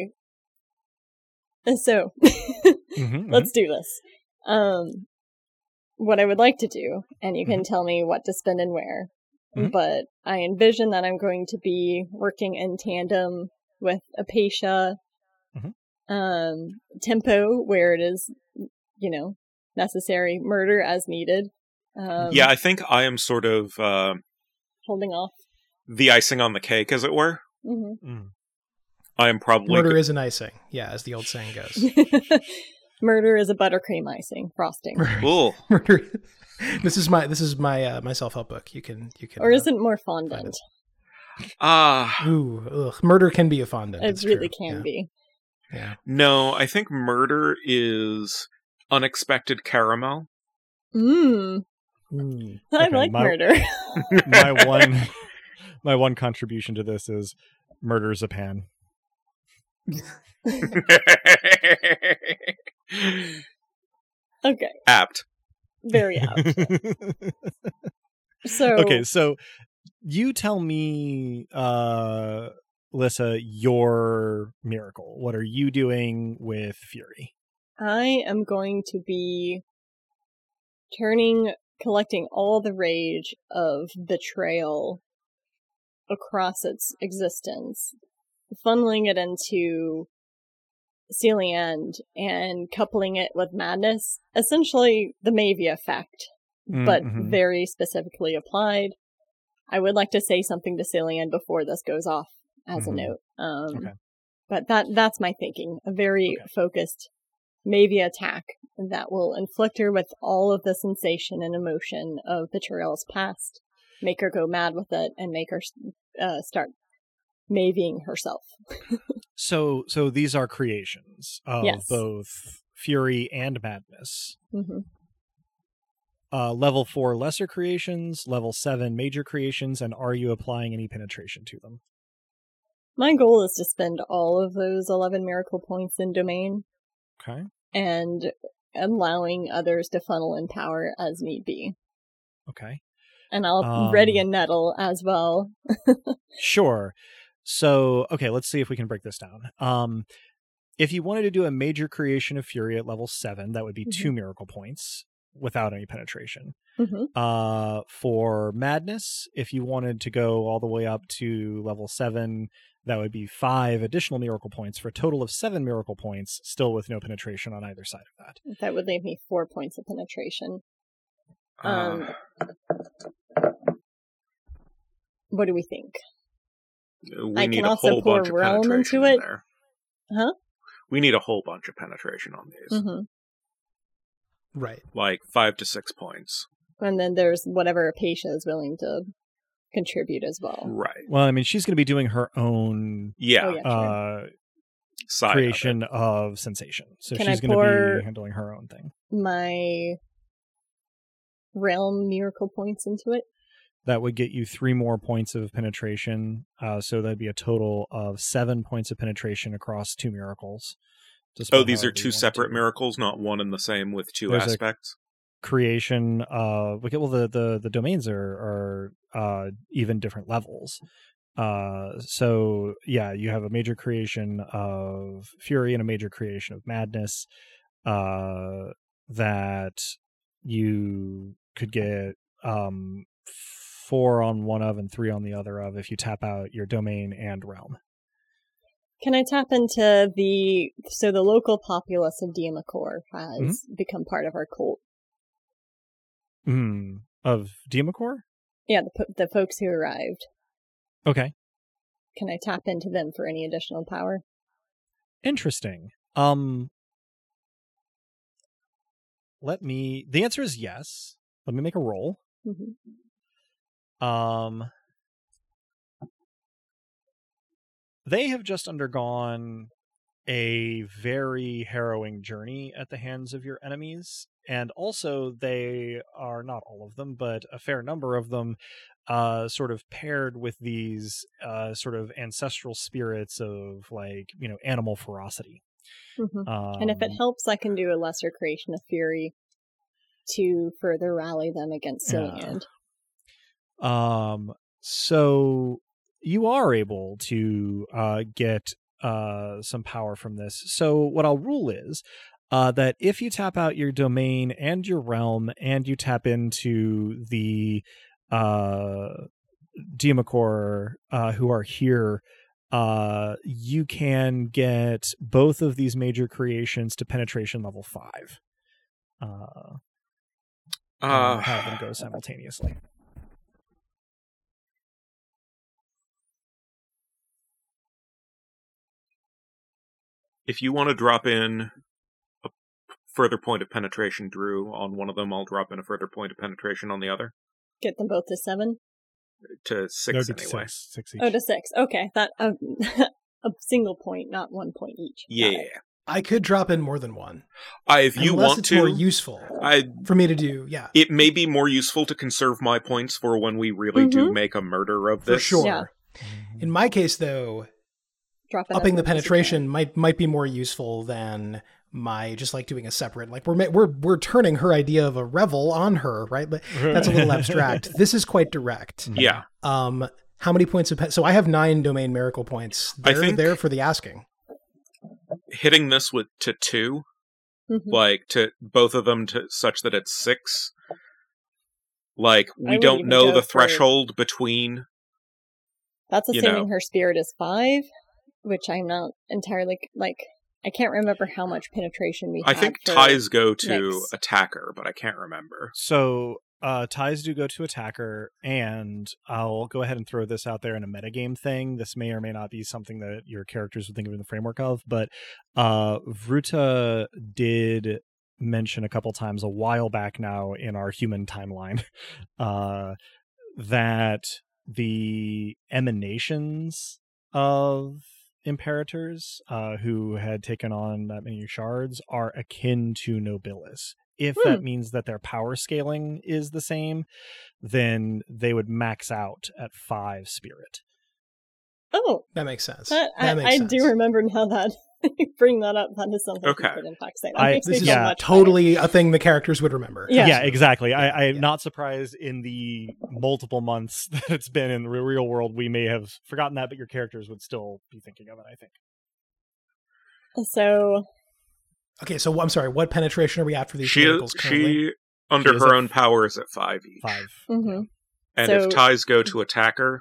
So, mm-hmm, let's mm-hmm. do this. Um, what I would like to do, and you can mm-hmm. tell me what to spend and where, mm-hmm. but I envision that I'm going to be working in tandem with Apatia, mm-hmm. um, tempo, where it is, you know, necessary, murder as needed. Um, yeah, I think I am sort of uh, holding off. The icing on the cake, as it were. Mm-hmm. Mm. I am probably murder co- is an icing. Yeah, as the old saying goes. Murder is a buttercream icing frosting. Cool. Murder. This is my this is my uh, my self help book. You can you can. Or uh, isn't more fondant? Ah. Uh, Ooh, ugh. Murder can be a fondant. It it's really true. can yeah. be. Yeah. No, I think murder is unexpected caramel. Mmm. Mm. I okay, like my, murder. my one, my one contribution to this is murder's a pan. Okay. Apt. Very apt. So okay, so you tell me, uh, Lissa, your miracle. What are you doing with Fury? I am going to be turning. collecting all the rage of betrayal across its existence, funneling it into Cilliand and coupling it with madness. Essentially, the Mavia effect, mm-hmm. but very specifically applied. I would like to say something to Cilliand before this goes off as mm-hmm. a note. Um, okay. But that that's my thinking. A very okay. focused Mavia attack that will inflict her with all of the sensation and emotion of betrayal's past, make her go mad with it, and make her uh, start Mavying herself. so, so these are creations of yes. both Fury and Madness. Mm-hmm. Uh, level four lesser creations, level seven major creations, and are you applying any penetration to them? My goal is to spend all of those eleven miracle points in domain. Okay. And allowing others to funnel in power as need be. Okay. And I'll um, ready a nettle as well. Sure. So, okay, let's see if we can break this down. Um, if you wanted to do a major creation of Fury at level seven, that would be mm-hmm. two miracle points without any penetration. Mm-hmm. Uh, for Madness, if you wanted to go all the way up to level seven, that would be five additional miracle points for a total of seven miracle points, still with no penetration on either side of that. That would leave me four points of penetration. Um, uh, what do we think? We I need can a also whole pour bunch realm of penetration into it. In there. Huh? We need a whole bunch of penetration on these. Mm-hmm. Right. Like five to six points. And then there's whatever Apatia is willing to contribute as well. Right. Well, I mean, she's going to be doing her own Yeah. Oh, yeah, uh, Side creation of, of sensation. So Can she's I going to pour be handling her own thing. My realm miracle points into it? That would get you three more points of penetration. Uh, so that'd be a total of seven points of penetration across two miracles. Oh, these are two separate miracles, not one and the same with two There's aspects? Creation of... Well, the, the, the domains are, are uh, even different levels. Uh, so, yeah, you have a major creation of fury and a major creation of madness uh, that you could get... Um, four on one of and three on the other of if you tap out your domain and realm. Can I tap into the... So the local populace of Diamacor has mm-hmm. become part of our cult. Mm, of Diamacor? Yeah, the, the folks who arrived. Okay. Can I tap into them for any additional power? Interesting. Um, let me... The answer is yes. Let me make a roll. Mm-hmm. Um, they have just undergone a very harrowing journey at the hands of your enemies, and also they are, not all of them, but a fair number of them, uh, sort of paired with these uh, sort of ancestral spirits of, like, you know, animal ferocity. Mm-hmm. Um, and if it helps, I can do a lesser creation of fury to further rally them against Cillian. Yeah. Um, so you are able to uh, get uh, some power from this. So what I'll rule is uh, that if you tap out your domain and your realm and you tap into the uh, Diamacor uh, who are here, uh, you can get both of these major creations to penetration level five. Uh, uh, have them go simultaneously. If you want to drop in a further point of penetration, Drew, on one of them, I'll drop in a further point of penetration on the other. Get them both to seven? To six, no, anyway. Six, six each. Oh, to six. Okay. That um, a single point, not one point each. Yeah. I could drop in more than one. I, if you Unless want it's to, more useful I, for me to do, yeah. It may be more useful to conserve my points for when we really mm-hmm. do make a murder of this. For sure. Yeah. In my case, though, upping the penetration might might be more useful than my just like doing a separate, like we're we're we're turning her idea of a revel on her, right? But that's a little abstract. This is quite direct. Yeah. Um, how many points of pe- so I have nine domain miracle points. They're I think there for the asking. Hitting this with to two, mm-hmm. like to both of them to such that it's six. Like we don't know the threshold between. That's assuming you know, her spirit is five, which I'm not entirely like. I can't remember how much penetration we. I had think for ties go to Nyx. attacker, but I can't remember. So uh, ties do go to attacker, and I'll go ahead and throw this out there in a metagame thing. This may or may not be something that your characters would think of in the framework of, but uh, Vruta did mention a couple times a while back now in our human timeline uh, that the emanations of imperators uh, who had taken on that many shards are akin to nobilis. If hmm. that means that their power scaling is the same, then they would max out at five spirit. Oh, that makes sense. That, that I, makes I sense. do remember now that you bring that up. That is something okay. you could in fact say. That I, makes this me is feel much totally better. a thing the characters would remember. Yeah, yeah exactly. Yeah, I, I'm yeah. not surprised in the multiple months that it's been in the real world, we may have forgotten that, but your characters would still be thinking of it, I think. So... Okay, so I'm sorry, what penetration are we at for these she, miracles currently? She, under she her at own power, is at five each. Five. Mm-hmm. And so, if ties go to attacker...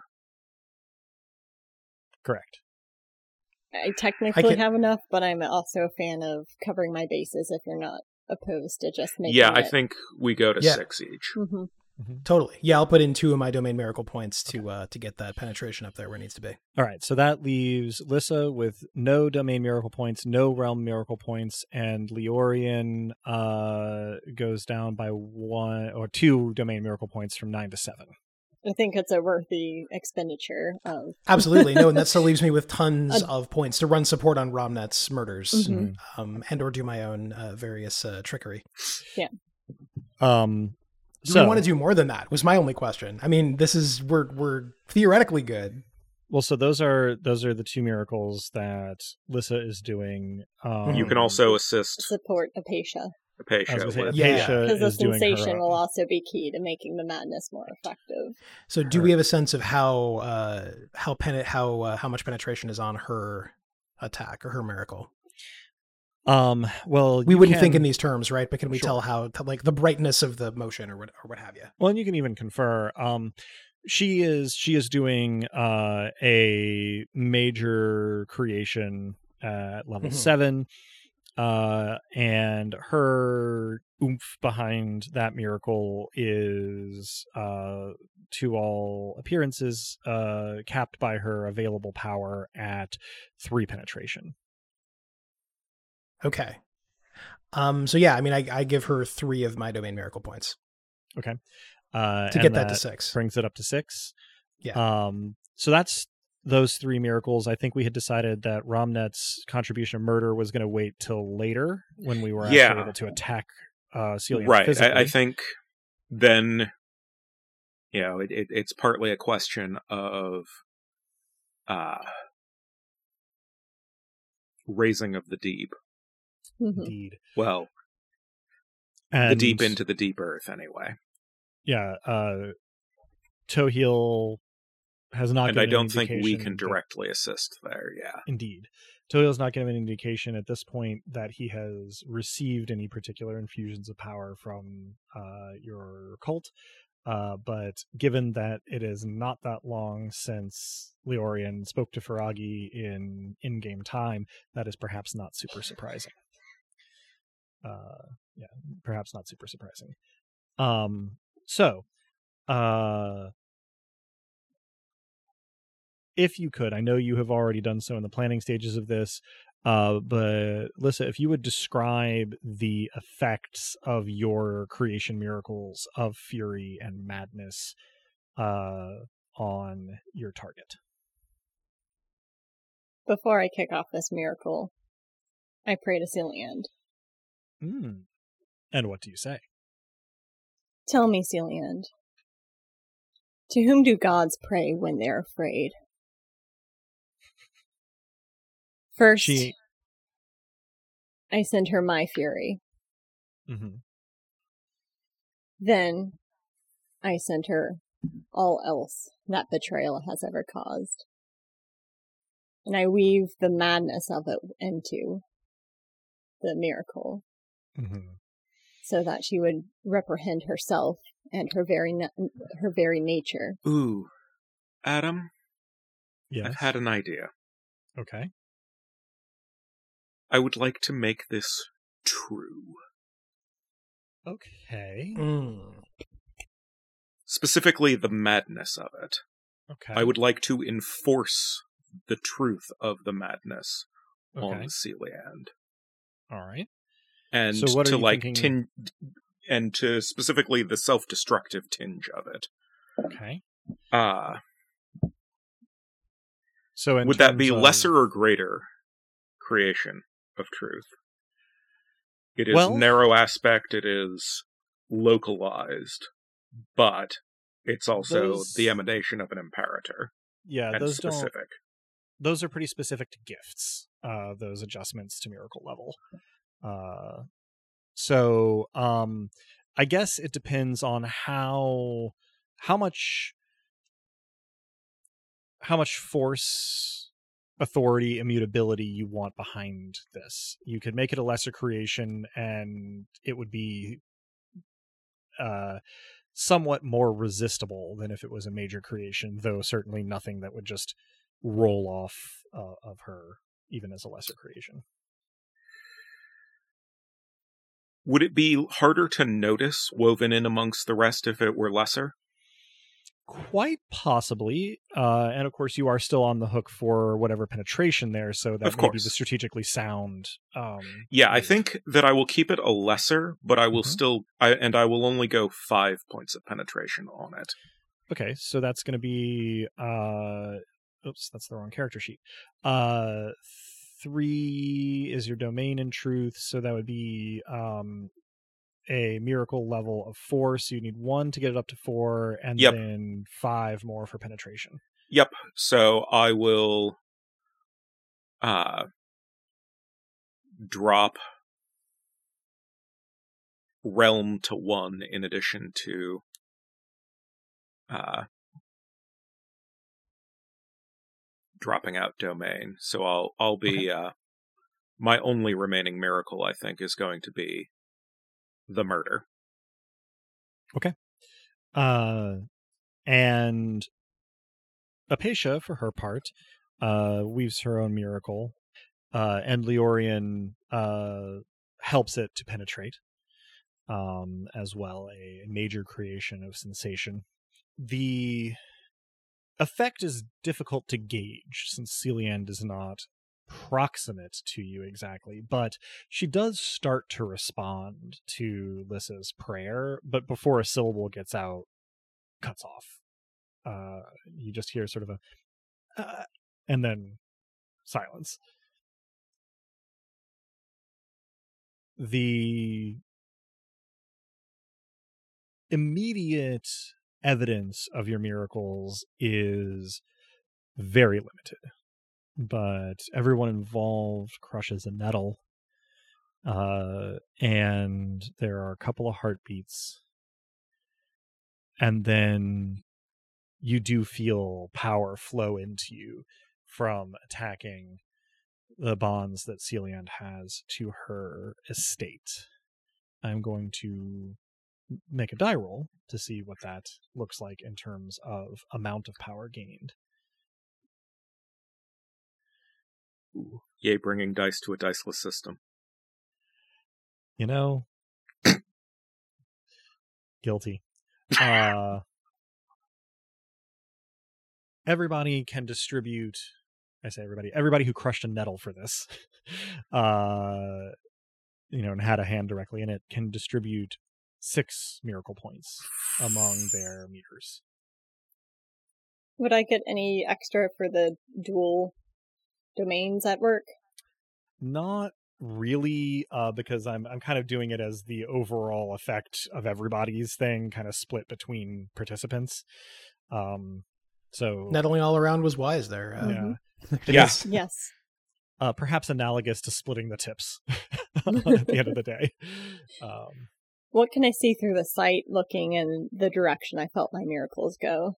Correct. I technically I can... have enough, but I'm also a fan of covering my bases if you're not opposed to just making Yeah, I it. think we go to yeah. six each. Mm-hmm. Mm-hmm. Totally. Yeah, I'll put in two of my domain miracle points to okay. uh, to get that penetration up there where it needs to be. All right, so that leaves Lissa with no domain miracle points, no realm miracle points, and Leorian uh, goes down by one or two domain miracle points from nine to seven. I think it's a worthy expenditure of absolutely no, and that still leaves me with tons uh, of points to run support on Romnet's murders mm-hmm. um, and or do my own uh, various uh, trickery. Yeah. Um. Do so, we want to do more than that? Was my only question. I mean, this is we're we're theoretically good. Well, so those are those are the two miracles that Lissa is doing. Um, you can also assist support Apatia. Apatia, say, yeah, because the sensation will also be key to making the madness more effective. So, do her. we have a sense of how uh, how pen how uh, how much penetration is on her attack or her miracle? Um. Well, we you wouldn't can, think in these terms, right? But can we sure. tell how, like, the brightness of the motion, or what, or what have you? Well, and you can even confer. Um, she is she is doing uh a major creation at level mm-hmm. seven, uh, and her oomph behind that miracle is uh to all appearances uh capped by her available power at three penetration. Okay. Um, so yeah, I mean, I, I give her three of my domain miracle points. Okay. Uh, to get that, that to six. Brings it up to six. Yeah. Um, so that's those three miracles. I think we had decided that Romnet's contribution of murder was going to wait till later when we were actually yeah. able to attack uh, Celia right. physically. I, I think then, you know, it, it, it's partly a question of uh, raising of the deep. Mm-hmm. Indeed. Well, and, the deep into the deep earth, anyway. Yeah. Uh, Tohil has not and given I don't an think we can that, directly assist there, yeah. Indeed. Tohil's not given an indication at this point that he has received any particular infusions of power from uh, your cult. Uh, but given that it is not that long since Leorian spoke to Faragi in in-game time, that is perhaps not super surprising. Uh, yeah, perhaps not super surprising. Um, so, uh, if you could, I know you have already done so in the planning stages of this, uh, but Lissa, if you would describe the effects of your creation miracles of fury and madness uh, on your target. Before I kick off this miracle, I pray to Celiand. Mm. And what do you say? Tell me, Celiand, to whom do gods pray when they're afraid? First, she... I send her my fury. Mm-hmm. Then, I send her all else that betrayal has ever caused. And I weave the madness of it into the miracle. Mm-hmm. So that she would reprehend herself and her very na- her very nature. Ooh, Adam, yes? I've had an idea. Okay. I would like to make this true. Okay. Mm. Specifically, the madness of it. Okay. I would like to enforce the truth of the madness okay. on Celiand. All right. And so what to are you like thinking... tin, and to specifically the self-destructive tinge of it. Okay. Ah. Uh, so in would that be of... lesser or greater creation of truth? It is well, narrow aspect, it is localized, but it's also those... the emanation of an imperator. Yeah, and those specific. Don't... Those are pretty specific to gifts, uh, those adjustments to miracle level. Uh, so um, I guess it depends on how how much how much force, authority, immutability you want behind this. You could make it a lesser creation, and it would be uh, somewhat more resistible than if it was a major creation. Though certainly nothing that would just roll off uh, of her, even as a lesser creation. Would it be harder to notice woven in amongst the rest if it were lesser? Quite possibly. Uh, and of course, you are still on the hook for whatever penetration there, so that may be the strategically sound. Um, yeah, I think that I will keep it a lesser, but I will mm-hmm. still, I, and I will only go five points of penetration on it. Okay, so that's going to be, uh, oops, that's the wrong character sheet. Uh, three is your domain in truth, so that would be um, a miracle level of four, so you need one to get it up to four, and yep. then five more for penetration. Yep, so I will uh, drop realm to one in addition to uh, dropping out domain. So I'll I'll be okay. uh, my only remaining miracle, I think, is going to be the murder. Okay. Uh, and Apacia, for her part, uh, weaves her own miracle, uh, and Leorian uh, helps it to penetrate um, as well, a major creation of sensation. The effect is difficult to gauge, since Celian does not proximate to you exactly, but she does start to respond to Lissa's prayer, but before a syllable gets out, cuts off. Uh, you just hear sort of a uh, and then silence. The immediate evidence of your miracles is very limited, but everyone involved crushes a nettle, uh, and there are a couple of heartbeats, and then you do feel power flow into you from attacking the bonds that Celian has to her estate. I'm going to make a die roll to see what that looks like in terms of amount of power gained. Ooh. Yay, bringing dice to a diceless system. You know, guilty. Uh, everybody can distribute, I say everybody, everybody who crushed a nettle for this, uh, you know, and had a hand directly in it, can distribute six miracle points among their meters. Would I get any extra for the dual domains at work? Not really, uh, because I'm I'm kind of doing it as the overall effect of everybody's thing, kind of split between participants. Um, so nettling all around was wise there. Uh, yeah, yes, yes. Uh, perhaps analogous to splitting the tips at the end of the day. Um, what can I see through the sight, looking in the direction I felt my miracles go?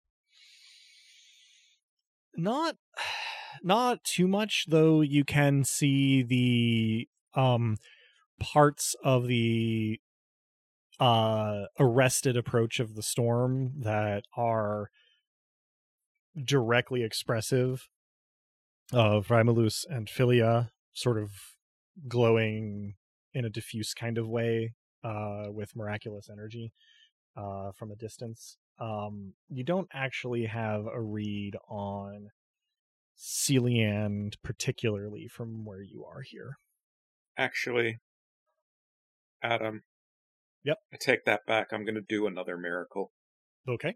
Not. Not too much, though you can see the um, parts of the uh, arrested approach of the storm that are directly expressive of Raimalus and Philia sort of glowing in a diffuse kind of way uh, with miraculous energy uh, from a distance. Um, you don't actually have a read on Celian, particularly from where you are here. Actually, Adam. Yep. I take that back. I'm going to do another miracle. Okay.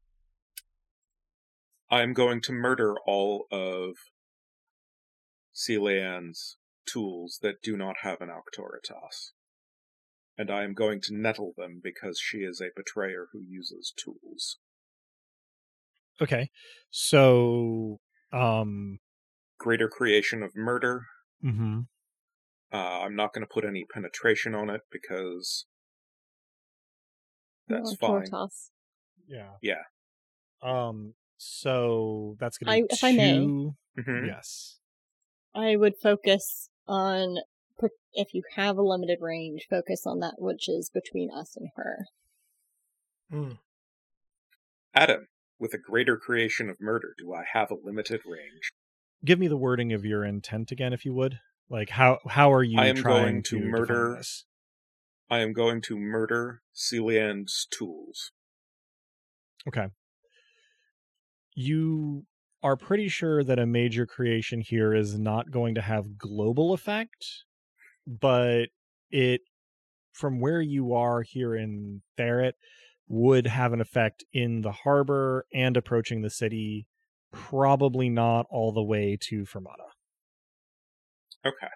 I'm going to murder all of Celian's tools that do not have an Auctoritas. And I am going to nettle them because she is a betrayer who uses tools. Okay. So Um, greater creation of murder. Mm-hmm. Uh, I'm not going to put any penetration on it because that's no, fine. Toss. Yeah. Yeah. Um. So that's going to be I, if two. I may. Mm-hmm. Yes. I would focus on, if you have a limited range, focus on that which is between us and her. Mm. Adam. With a greater creation of murder, do I have a limited range? Give me the wording of your intent again, if you would. Like, how how are you I am trying going to, to murder this? I am going to murder Celian's tools. Okay. You are pretty sure that a major creation here is not going to have global effect, but it, from where you are here in Theret, would have an effect in the harbor and approaching the city, probably not all the way to Fermata. Okay.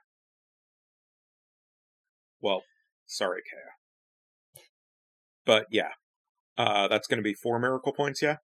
Well, sorry, Kaya. But yeah, uh, that's going to be four miracle points, yeah?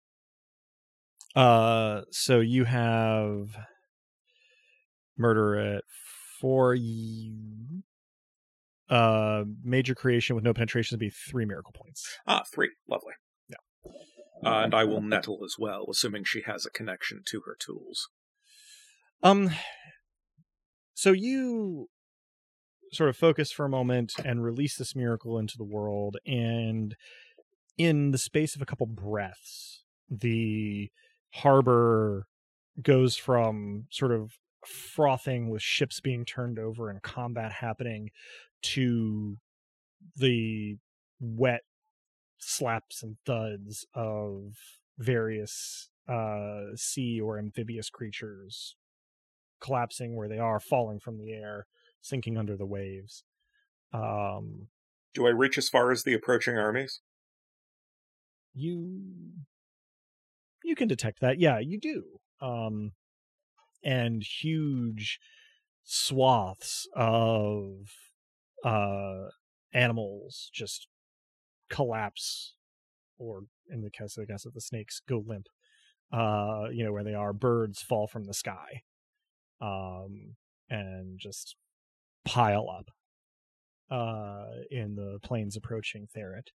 Uh, so you have murder at four. Y- uh, major creation with no penetration would be three miracle points. Ah, three. Lovely. Yeah. Uh, and I will nettle as well, assuming she has a connection to her tools. Um. So you sort of focus for a moment and release this miracle into the world, and in the space of a couple breaths, the harbor goes from sort of frothing with ships being turned over and combat happening to the wet slaps and thuds of various uh, sea or amphibious creatures collapsing where they are, falling from the air, sinking under the waves. Um, Do I reach as far as the approaching armies? You you can detect that. Yeah, you do. Um, and huge swaths of uh, animals just collapse, or in the case, I guess, of the snakes, go limp. Uh, you know, where they are, birds fall from the sky, um, and just pile up uh, in the plains approaching Theret.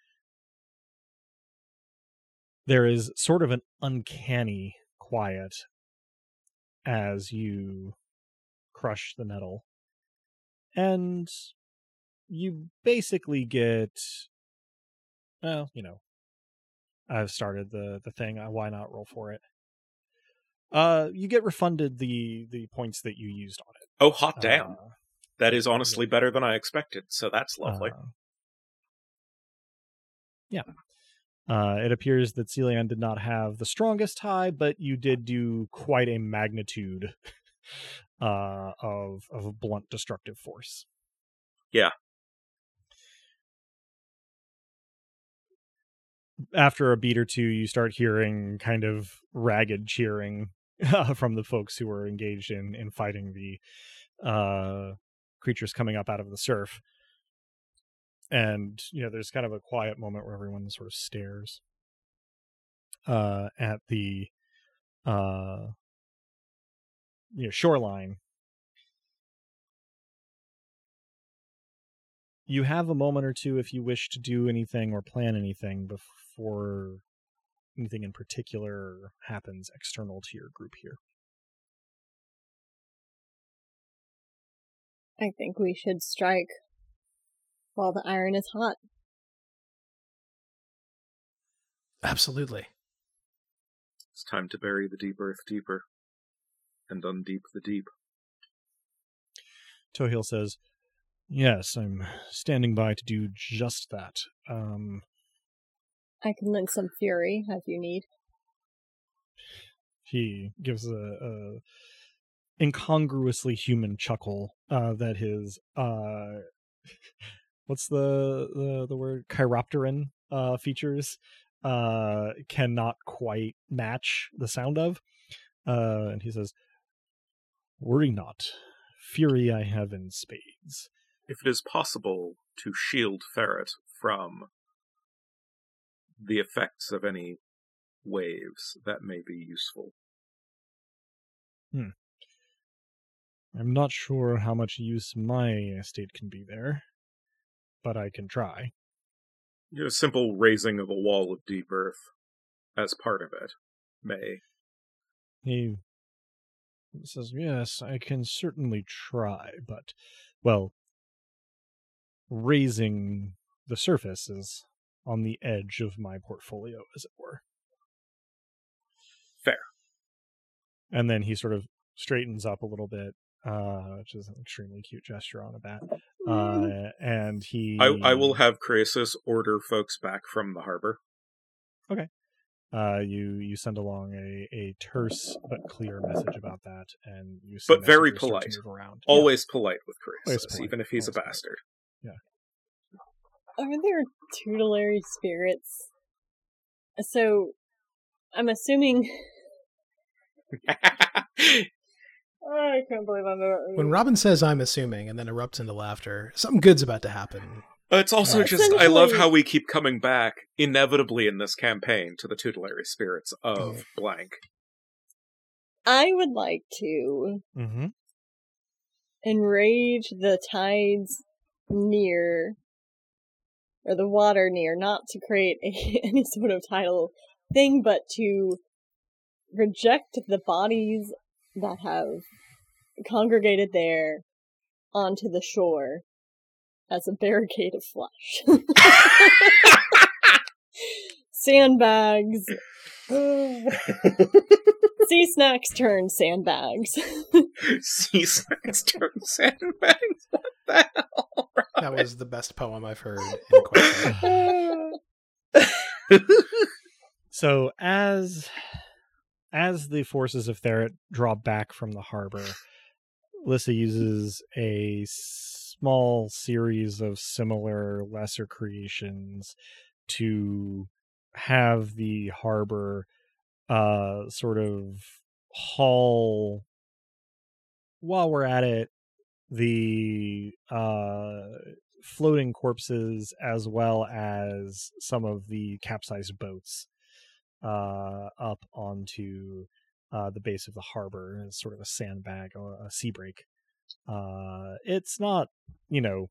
There is sort of an uncanny quiet as you crush the nettle. And you basically get, well, you know, I've started the, the thing. Why not roll for it? Uh, you get refunded the, the points that you used on it. Oh, hot damn. Uh, that is honestly yeah. better than I expected, so that's lovely. Uh, yeah. Uh, it appears that Celian did not have the strongest tie, but you did do quite a magnitude uh, of of blunt destructive force. Yeah. After a beat or two, you start hearing kind of ragged cheering uh, from the folks who were engaged in, in fighting the uh, creatures coming up out of the surf. And, you know, there's kind of a quiet moment where everyone sort of stares uh, at the uh, you know, shoreline. You have a moment or two if you wish to do anything or plan anything before anything in particular happens external to your group here. I think we should strike while the iron is hot. Absolutely. It's time to bury the deep earth deeper and undeep the deep. Tohil says, yes, I'm standing by to do just that. Um, I can lend some fury if you need. He gives a, a incongruously human chuckle uh, that his uh, what's the, the the word chiropteran uh, features uh, cannot quite match the sound of, uh, and he says, "Worry not, fury I have in spades." If it is possible to shield Theret from the effects of any waves, that may be useful. Hmm. I'm not sure how much use my estate can be there, but I can try. A simple raising of a wall of deep earth as part of it may. He says, yes, I can certainly try, but, well, raising the surface is on the edge of my portfolio, as it were. Fair. And then he sort of straightens up a little bit, uh, which is an extremely cute gesture on a bat. Uh, and he... I, I will have Croesus order folks back from the harbor. Okay. Uh, you, you send along a, a terse but clear message about that, and you see but very start polite. to move around. Always yeah. polite with Croesus, polite. Even if he's Always a bastard. Polite. Yeah. Are there tutelary spirits? So, I'm assuming... Oh, I can't believe I'm there. When Robin says I'm assuming and then erupts into laughter, something good's about to happen. It's also uh, just, I love how we keep coming back, inevitably in this campaign, to the tutelary spirits of blank. I would like to mm-hmm. enrage the tides near, or the water near, not to create a, any sort of tidal thing, but to reject the bodies that have congregated there onto the shore as a barricade of flesh. Sandbags. Sea snacks turn sandbags. Sea snacks turn sandbags? What the hell? That was the best poem I've heard in quite some time. So as as the forces of Therit draw back from the harbor, Lissa uses a small series of similar lesser creations to have the harbor uh sort of haul, while we're at it, the uh floating corpses as well as some of the capsized boats uh up onto uh the base of the harbor as sort of a sandbag or a sea break. Uh it's not, you know,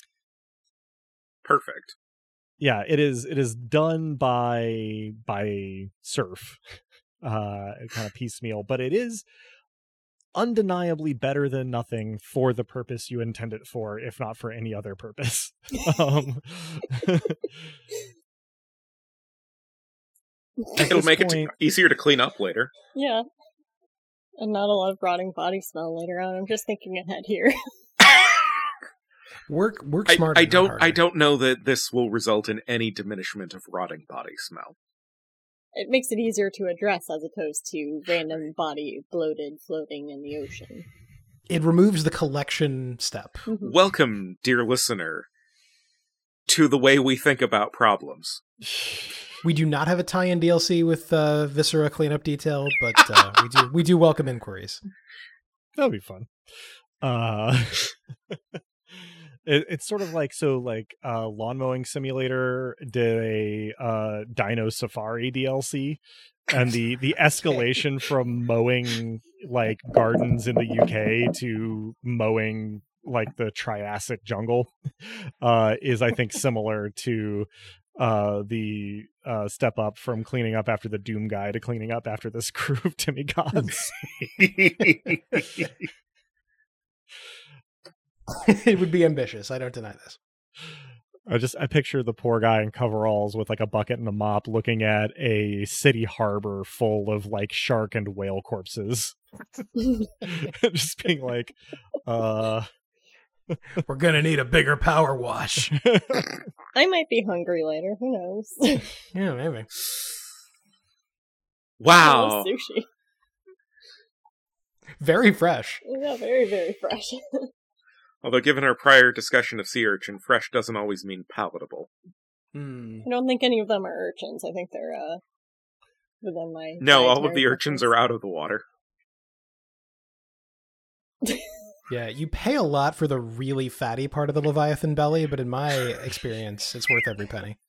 perfect. Yeah, it is it is done by by surf. Uh kind of piecemeal, but it is undeniably better than nothing for the purpose you intend it for, if not for any other purpose. um It'll make point, it easier to clean up later. Yeah. And not a lot of rotting body smell later on. I'm just thinking ahead here. Work work smarter. I, I don't I don't know that this will result in any diminishment of rotting body smell. It makes it easier to address as opposed to random body bloated floating in the ocean. It removes the collection step. Mm-hmm. Welcome, dear listener, to the way we think about problems. We do not have a tie-in D L C with uh, Viscera cleanup detail, but uh, we do we do welcome inquiries. That'll be fun. Uh, it, it's sort of like so like uh, Lawn Mowing Simulator did a uh, Dino Safari D L C, and the the escalation from mowing like gardens in the U K to mowing like the Triassic jungle uh, is, I think, similar to uh the uh step up from cleaning up after the Doom guy to cleaning up after this crew of demigods. It would be ambitious, I don't deny this. I just I picture the poor guy in coveralls with like a bucket and a mop looking at a city harbor full of like shark and whale corpses. Just being like, uh we're gonna need a bigger power wash. I might be hungry later. Who knows? Yeah, maybe. Wow. I love sushi. Very fresh. Yeah, very, very fresh. Although, given our prior discussion of sea urchin, fresh doesn't always mean palatable. Mm. I don't think any of them are urchins. I think they're uh, within my. No, all of the urchins are out of the water. Yeah, you pay a lot for the really fatty part of the Leviathan belly, but in my experience, it's worth every penny.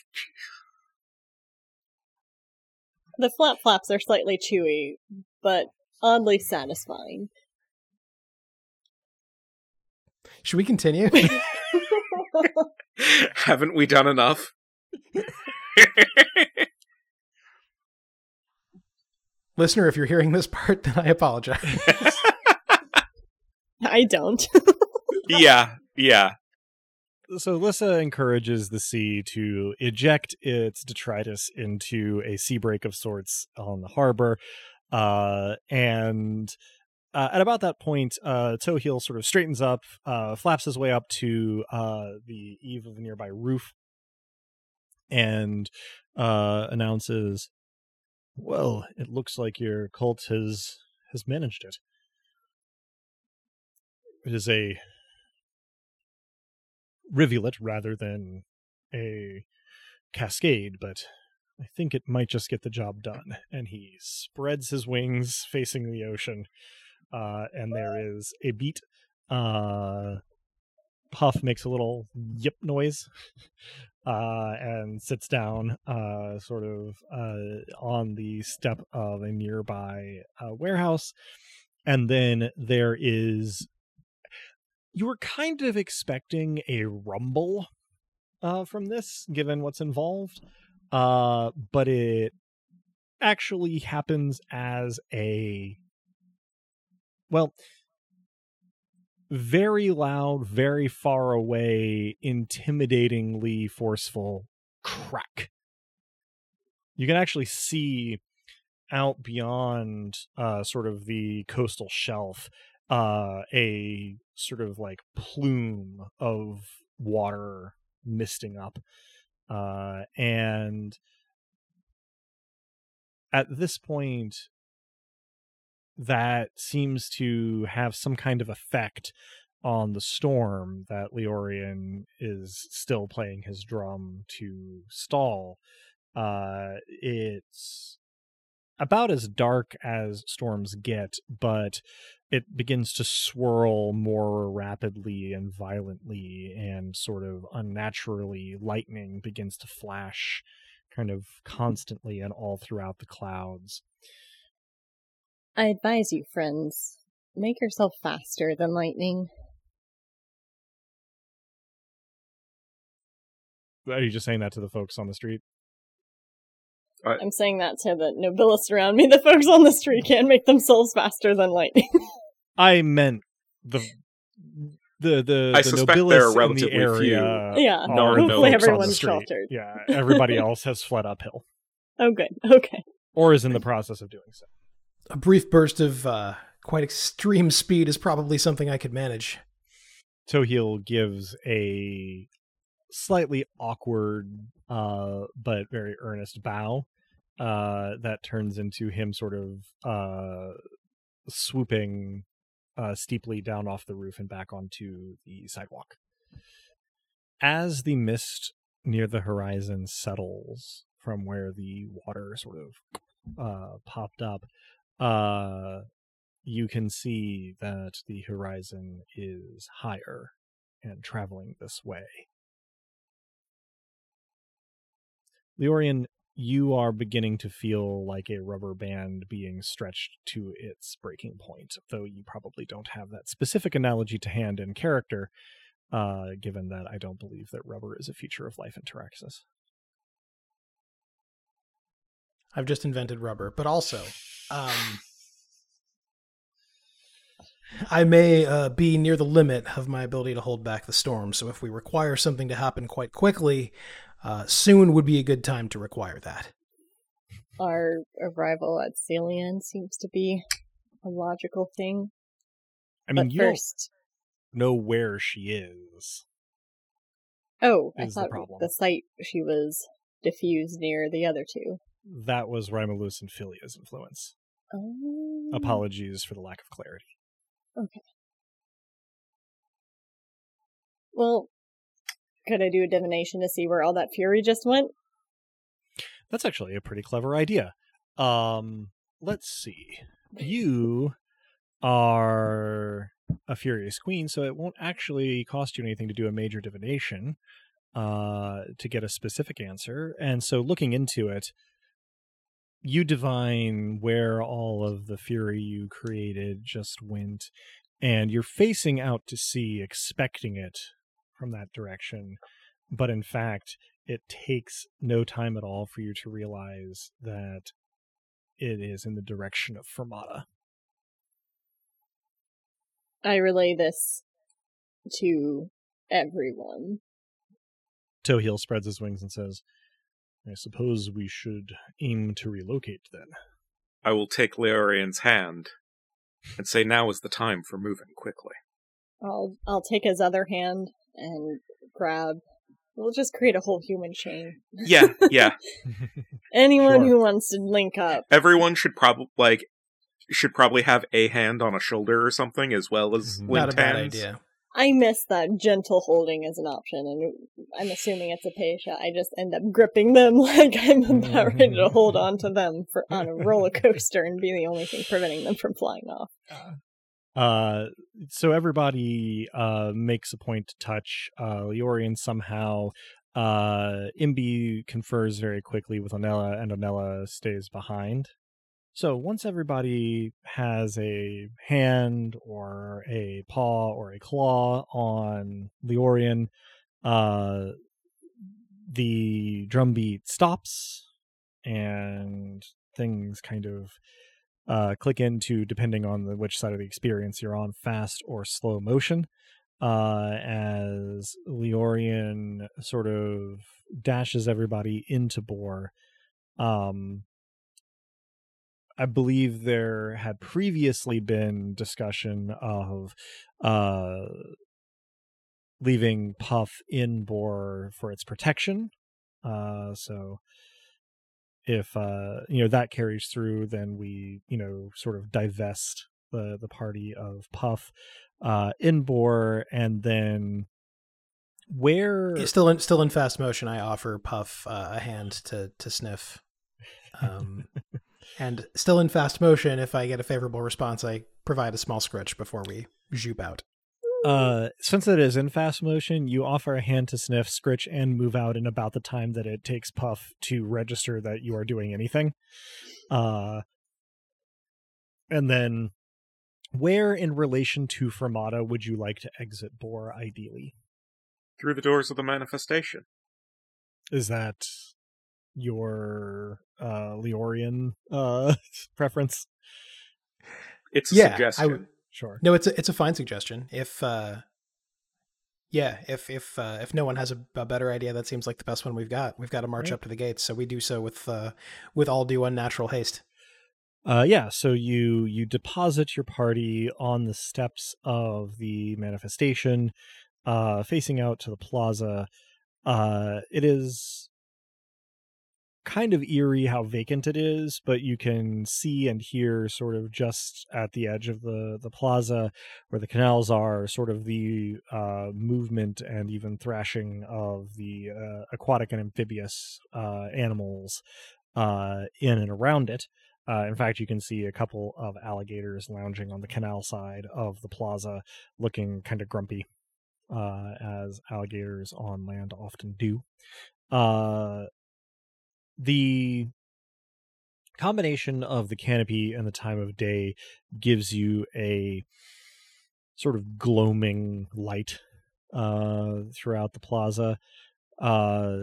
The flap flaps are slightly chewy, but oddly satisfying. Should we continue? Haven't we done enough? Listener, if you're hearing this part, then I apologize. I don't. yeah, yeah. So Lissa encourages the sea to eject its detritus into a sea break of sorts on the harbor, uh, and uh, at about that point, uh, Tohil sort of straightens up, uh, flaps his way up to uh, the eave of a nearby roof, and uh, announces, "Well, it looks like your cult has has managed it. It is a rivulet rather than a cascade, but I think it might just get the job done." And he spreads his wings facing the ocean, uh, and there is a beat. Uh, Puff makes a little yip noise uh, and sits down uh, sort of uh, on the step of a nearby uh, warehouse. And then there is... You were kind of expecting a rumble uh, from this, given what's involved. Uh, but it actually happens as a, well, very loud, very far away, intimidatingly forceful crack. You can actually see out beyond uh, sort of the coastal shelf uh, a sort of like plume of water misting up. Uh, and at this point, that seems to have some kind of effect on the storm that Leorian is still playing his drum to stall. Uh, it's about as dark as storms get, but it begins to swirl more rapidly and violently, and sort of unnaturally lightning begins to flash kind of constantly and all throughout the clouds. I advise you, friends, make yourself faster than lightning. Are you just saying that to the folks on the street? I, I'm saying that to the nobilists around me. The folks on the street can't make themselves faster than lightning. I meant the the the, I the suspect nobilists there are in relatively the area. few. Yeah, are hopefully folks on the everyone's street. sheltered. Yeah, everybody else has fled uphill. Oh, good. Okay. Or is in the process of doing so. A brief burst of uh, quite extreme speed is probably something I could manage. Tohil gives a slightly awkward uh, but very earnest bow uh, that turns into him sort of uh, swooping uh, steeply down off the roof and back onto the sidewalk. As the mist near the horizon settles from where the water sort of uh, popped up, uh, you can see that the horizon is higher and traveling this way. Leorian, you are beginning to feel like a rubber band being stretched to its breaking point, though you probably don't have that specific analogy to hand in character, uh, given that I don't believe that rubber is a feature of life in Taraxis. I've just invented rubber, but also, um, I may uh, be near the limit of my ability to hold back the storm, so if we require something to happen quite quickly, uh, soon would be a good time to require that. Our arrival at Celian seems to be a logical thing. I mean, but you first... don't know where she is. Oh, I is thought the, problem. the site she was diffused near the other two. That was Rimulus and Philia's influence. Oh. Apologies for the lack of clarity. Okay. Well, could I do a divination to see where all that fury just went? That's actually a pretty clever idea. Um, let's see. You are a Furious Queen, so it won't actually cost you anything to do a major divination uh, to get a specific answer. And so looking into it, you divine where all of the fury you created just went, and you're facing out to sea, expecting it from that direction. But in fact, it takes no time at all for you to realize that it is in the direction of Fermata. I relay this to everyone. Tohil spreads his wings and says, I suppose we should aim to relocate then. I will take Leorian's hand and say now is the time for moving quickly. I'll I'll take his other hand and grab. We'll just create a whole human chain. Yeah, yeah. Anyone Sure. who wants to link up. Everyone should probably like should probably have a hand on a shoulder or something as well as Mhm. linked Not a bad hands. idea. I miss that gentle holding as an option, and I'm assuming it's a pay shot. I just end up gripping them like I'm about ready to hold on to them for on a roller coaster and be the only thing preventing them from flying off. Uh, so everybody uh, makes a point to touch uh, Leorian somehow. Uh, Imbi confers very quickly with Onella, and Onella stays behind. So once everybody has a hand or a paw or a claw on Leorian, uh, the drumbeat stops and things kind of uh, click into, depending on the, which side of the experience you're on, fast or slow motion, uh, as Leorian sort of dashes everybody into Boar. Um, I believe there had previously been discussion of uh, leaving Puff in Boar for its protection. Uh, so if uh, you know that carries through, then we you know sort of divest the the party of Puff uh, in Boar, and then where Still in still in fast motion, I offer Puff uh, a hand to to sniff. Um, and still in fast motion, if I get a favorable response, I provide a small scritch before we zoop out. Uh, since it is in fast motion, you offer a hand to sniff, scritch, and move out in about the time that it takes Puff to register that you are doing anything. Uh, and then, where in relation to Fermata would you like to exit Boar, ideally? Through the doors of the manifestation. Is that your uh, Leorian uh, preference? It's a Yeah, I suggestion. would. Sure. No, it's a, it's a fine suggestion. If uh, yeah, if if uh, if no one has a, a better idea, that seems like the best one we've got. We've got to march Right. up to the gates, so we do so with uh, with all due unnatural haste. Uh, yeah, so you you deposit your party on the steps of the manifestation, uh, facing out to the plaza. Uh, it is kind of eerie how vacant it is, but you can see and hear sort of just at the edge of the, the plaza where the canals are, sort of the uh, movement and even thrashing of the uh, aquatic and amphibious uh, animals uh, in and around it. Uh, in fact, you can see a couple of alligators lounging on the canal side of the plaza, looking kind of grumpy, uh, as alligators on land often do. Uh, the combination of the canopy and the time of day gives you a sort of gloaming light uh, throughout the plaza. Uh,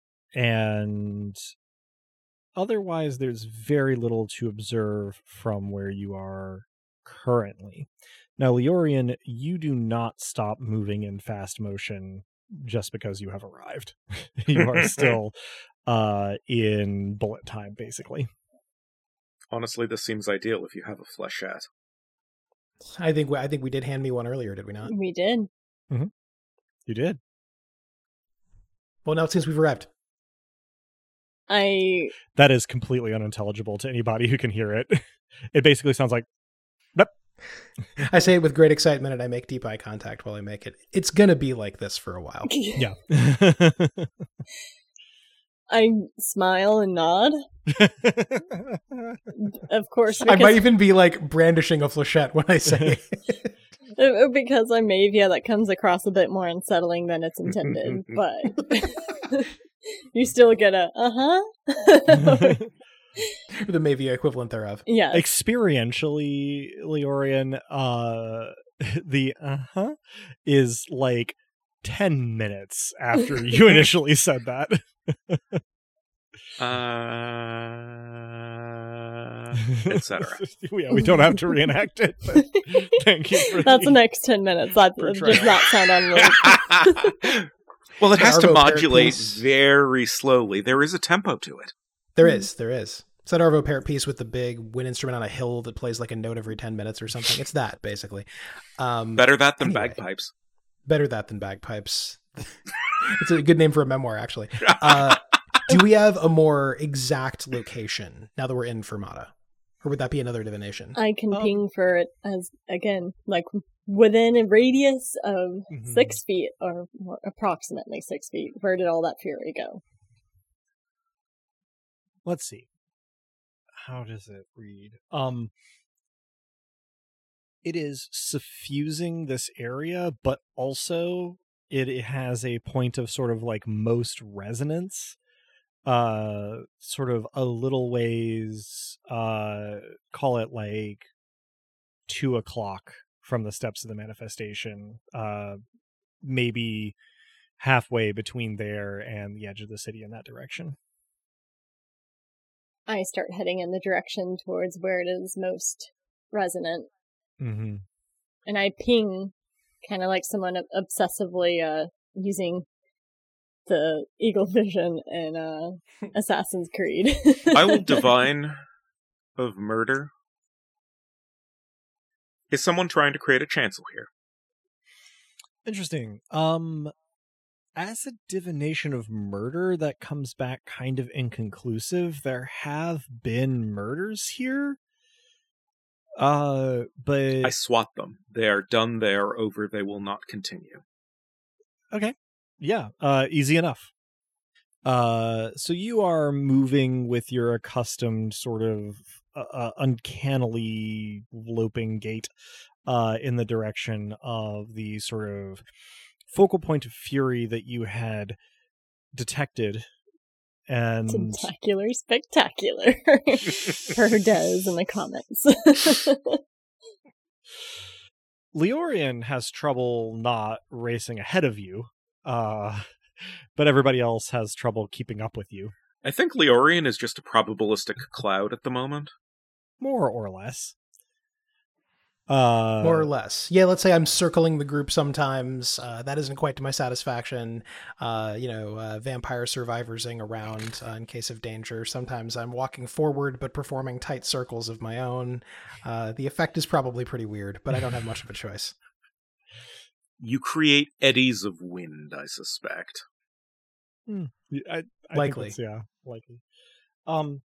and otherwise, there's very little to observe from where you are currently. Now, Leorian, you do not stop moving in fast motion just because you have arrived. You are still uh, in bullet time, basically. Honestly, this seems ideal if you have a flechette. I think we, I think we did hand me one earlier, did we not? We did. Mm-hmm. You did. Well, now since we've arrived. I That is completely unintelligible to anybody who can hear it. It basically sounds like, nope. I say it with great excitement, and I make deep eye contact while I make it. It's gonna be like this for a while. Yeah. I smile and nod. Of course, I because, might even be like brandishing a flechette when I say it. because I'm Mavia, that comes across a bit more unsettling than it's intended. But you still get a uh huh. The Mavia equivalent thereof. Yeah. Experientially, Leorian, uh, the uh-huh is like ten minutes after you initially said that. Uh, et cetera. Yeah, we don't have to reenact it, but thank you for That's the, the next ten minutes. That For does trying. not sound unreal. Well, it has to Arvo modulate Carapace. very slowly. There is a tempo to it. There is, there is. It's that Arvo Pärt piece with the big wind instrument on a hill that plays like a note every ten minutes or something. It's that, basically. Um, better that than anyway, bagpipes. Better that than bagpipes. It's a good name for a memoir, actually. Uh, do we have a more exact location now that we're in Fermata? Or would that be another divination? I can um, ping for it as, again, like within a radius of mm-hmm. six feet, or more, approximately six feet. Where did all that fury go? Let's see. How does it read? Um, it is suffusing this area, but also it, it has a point of sort of like most resonance. Uh, sort of a little ways, uh, call it like two o'clock from the steps of the manifestation. Uh, maybe halfway between there and the edge of the city in that direction. I start heading in the direction towards where it is most resonant. Mm-hmm. And I ping, kind of like someone obsessively uh, using the Eagle Vision in uh, Assassin's Creed. I will divine of murder. Is someone trying to create a chancel here? Interesting. Um, as a divination of murder, that comes back kind of inconclusive. There have been murders here. Uh, but I swat them. They are done. They are over. They will not continue. Okay. Yeah. Uh, easy enough. Uh, so you are moving with your accustomed sort of uh, uh, uncannily loping gait uh, in the direction of the sort of focal point of fury that you had detected. And Tentacular spectacular. Per Des in the comments. Leorian has trouble not racing ahead of you, uh, but everybody else has trouble keeping up with you. I think Leorian is just a probabilistic cloud at the moment. More or less. Uh, More or less. Yeah, let's say I'm circling the group sometimes. Uh, that isn't quite to my satisfaction. Uh, you know, uh, vampire survivorsing around uh, in case of danger. Sometimes I'm walking forward but performing tight circles of my own. Uh, the effect is probably pretty weird, but I don't have much of a choice. You create eddies of wind, I suspect. Hmm. I, I likely. Think yeah, likely. Um,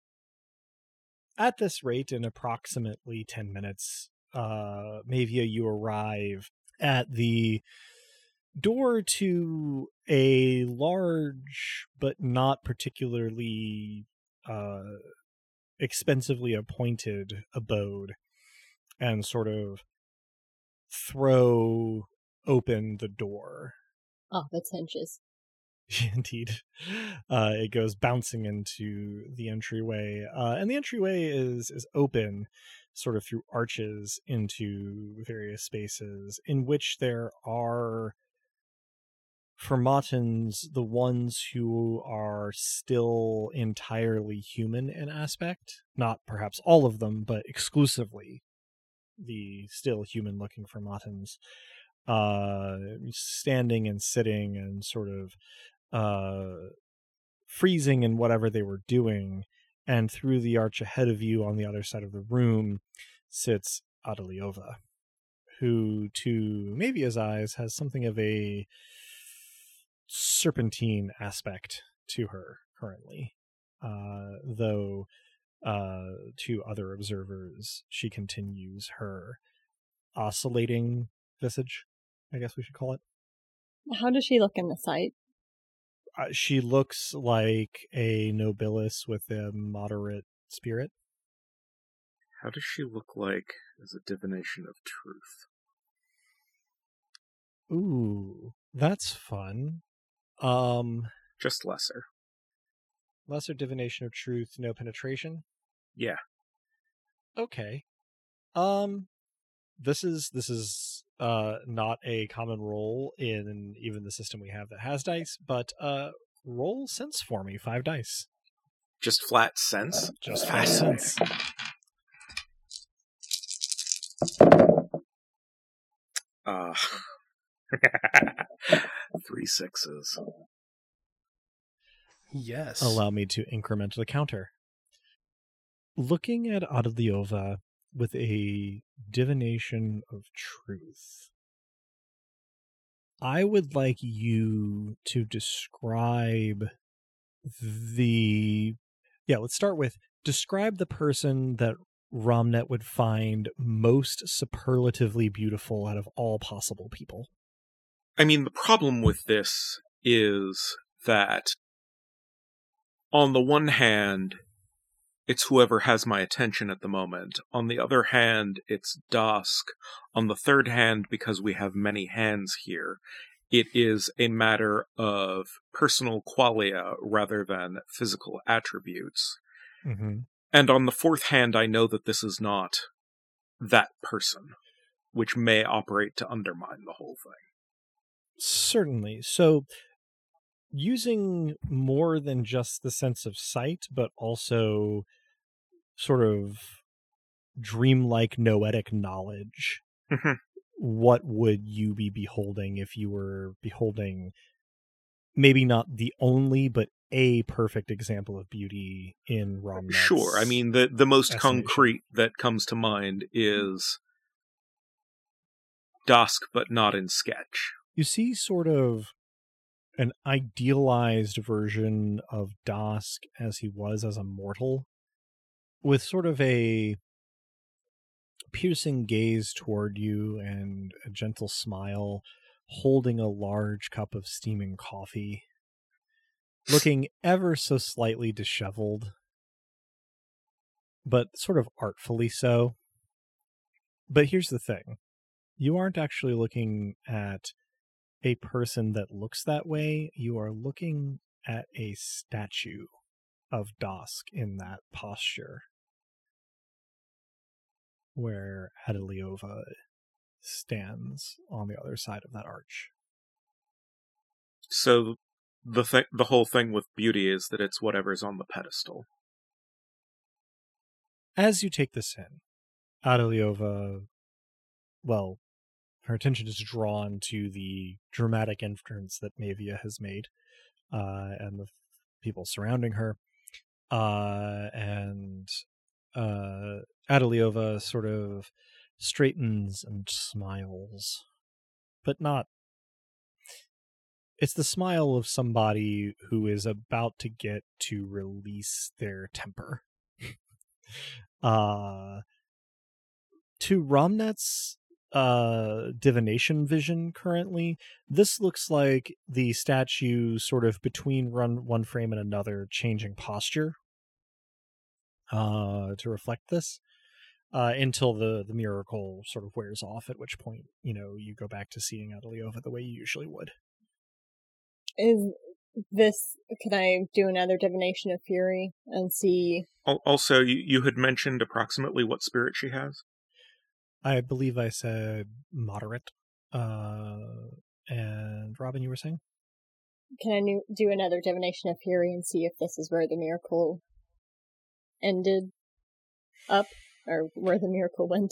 at this rate, in approximately ten minutes, uh, Mavia, you arrive at the door to a large but not particularly uh, expensively appointed abode, and sort of throw open the door. Oh, that's hinges. Indeed. Uh, it goes bouncing into the entryway, uh, and the entryway is is open sort of through arches into various spaces in which there are Fermatans, the ones who are still entirely human in aspect, not perhaps all of them, but exclusively the still human looking Fermatans, uh, standing and sitting and sort of uh, freezing in whatever they were doing. And through the arch ahead of you on the other side of the room sits Adaliova, who to Mavia's eyes has something of a serpentine aspect to her currently, uh, though uh, to other observers she continues her oscillating visage, I guess we should call it. How does she look in the sight? Uh, she looks like a nobilis with a moderate spirit. How does she look like as a divination of truth? Ooh, that's fun. Um, Just lesser. Lesser divination of truth, no penetration? Yeah. Okay. Um, this is, this is, uh, not a common roll in even the system we have that has dice, but, uh, roll sense for me, five dice. Just flat sense? Just flat sense. Uh, three sixes. Yes. Allow me to increment the counter. Looking at Adaliova with a divination of truth, I would like you to describe the... Yeah, let's start with describe the person that Romnet would find most superlatively beautiful out of all possible people. I mean, the problem with this is that, on the one hand, it's whoever has my attention at the moment. On the other hand, it's Dusk. On the third hand, because we have many hands here, it is a matter of personal qualia rather than physical attributes. Mm-hmm. And on the fourth hand, I know that this is not that person, which may operate to undermine the whole thing. Certainly. So, using more than just the sense of sight, but also sort of dreamlike noetic knowledge, mm-hmm. What would you be beholding if you were beholding maybe not the only, but a perfect example of beauty in Romnet's? Sure. I mean, the, the most estimation. concrete that comes to mind is Dusk, but not in sketch. You see sort of an idealized version of Dusk as he was as a mortal, with sort of a piercing gaze toward you and a gentle smile, holding a large cup of steaming coffee, looking ever so slightly disheveled, but sort of artfully so. But here's the thing. You aren't actually looking at a person that looks that way. You are looking at a statue of Dusk in that posture, where Adaliova stands on the other side of that arch. So the th- the whole thing with beauty is that it's whatever's on the pedestal. As you take this in, Adaliova, well, her attention is drawn to the dramatic entrance that Mavia has made, uh, and the people surrounding her, uh, and uh, Adaliova sort of straightens and smiles, but not... It's the smile of somebody who is about to get to release their temper. uh, to Romnet's uh, divination vision currently, this looks like the statue sort of between run one frame and another changing posture uh, to reflect this. Uh, until the, the miracle sort of wears off, at which point, you know, you go back to seeing Adaliova the way you usually would. Is this... Can I do another divination of fury and see... Also, you, you had mentioned approximately what spirit she has? I believe I said moderate. Uh, and Robin, you were saying? Can I do another divination of fury and see if this is where the miracle ended up? Or where the miracle went?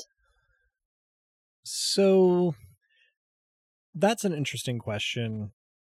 So, that's an interesting question.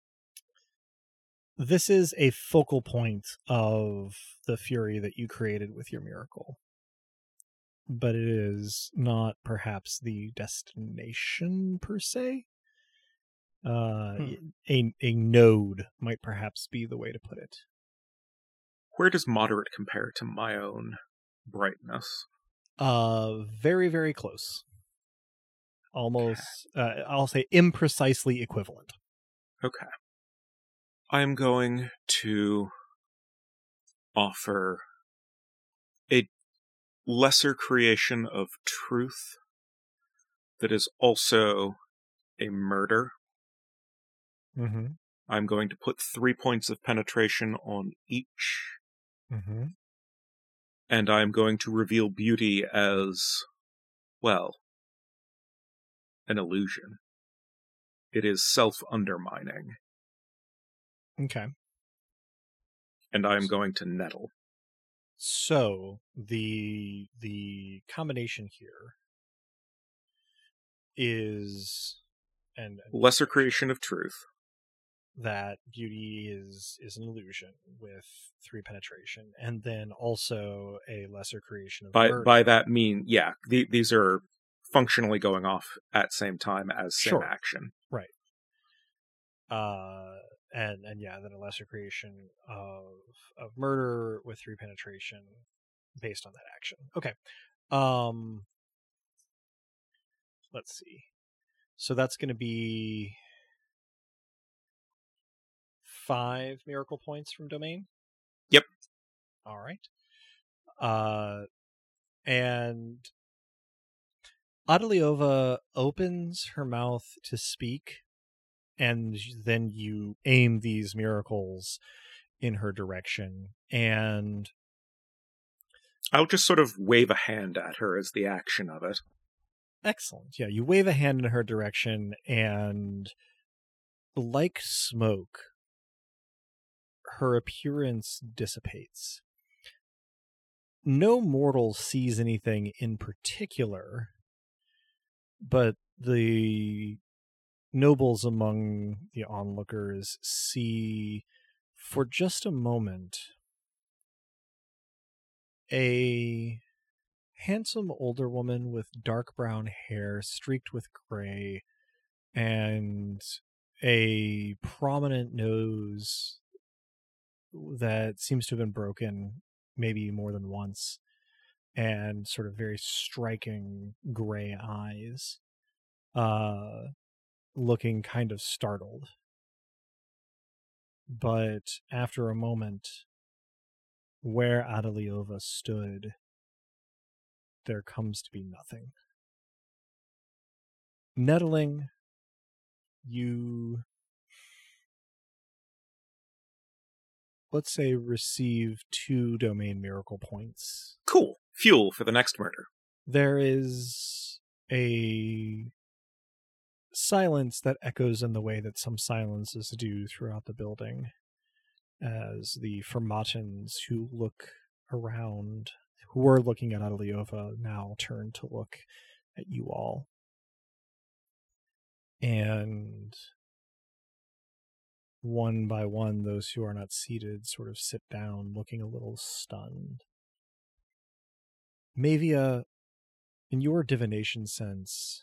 This is a focal point of the fury that you created with your miracle. But it is not perhaps the destination, per se. Uh, hmm. a, a node might perhaps be the way to put it. Where does moderate compare to my own brightness? Uh, very, very close. Almost, uh, I'll say imprecisely equivalent. Okay. I'm going to offer a lesser creation of truth that is also a murder. Mm-hmm. I'm going to put three points of penetration on each. Mm-hmm. And I'm going to reveal beauty as, well, an illusion. It is self-undermining. Okay. And I'm going to nettle. So, the the combination here is... and, and lesser creation of truth. that beauty is is an illusion with three penetration, and then also a lesser creation of by murder. by that mean, yeah, the, these are functionally going off at same time as same sure. action, right? Uh, and and yeah, then a lesser creation of of murder with three penetration based on that action. Okay, um, let's see. So that's going to be five miracle points from Domain? Yep. All right. Uh, and Adaliova opens her mouth to speak, and then you aim these miracles in her direction. And I'll just sort of wave a hand at her as the action of it. Excellent. Yeah, you wave a hand in her direction, and like smoke, her appearance dissipates. No mortal sees anything in particular, but the nobles among the onlookers see, for just a moment, a handsome older woman with dark brown hair streaked with gray and a prominent nose that seems to have been broken maybe more than once, and sort of very striking gray eyes, uh, looking kind of startled. But after a moment, where Adaliova stood, there comes to be nothing. Nettling, you, let's say, receive two domain miracle points. Cool. Fuel for the next murder. There is a silence that echoes in the way that some silences do throughout the building, as the Fermatans who look around, who were looking at Adaliova, now turn to look at you all. And one by one, those who are not seated sort of sit down, looking a little stunned. Mavia, in your divination sense,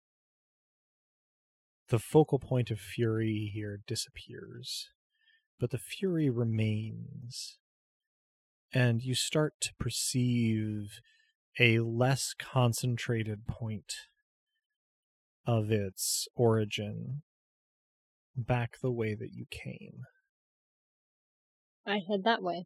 the focal point of fury here disappears, but the fury remains, and you start to perceive a less concentrated point of its origin back the way that you came. I head that way.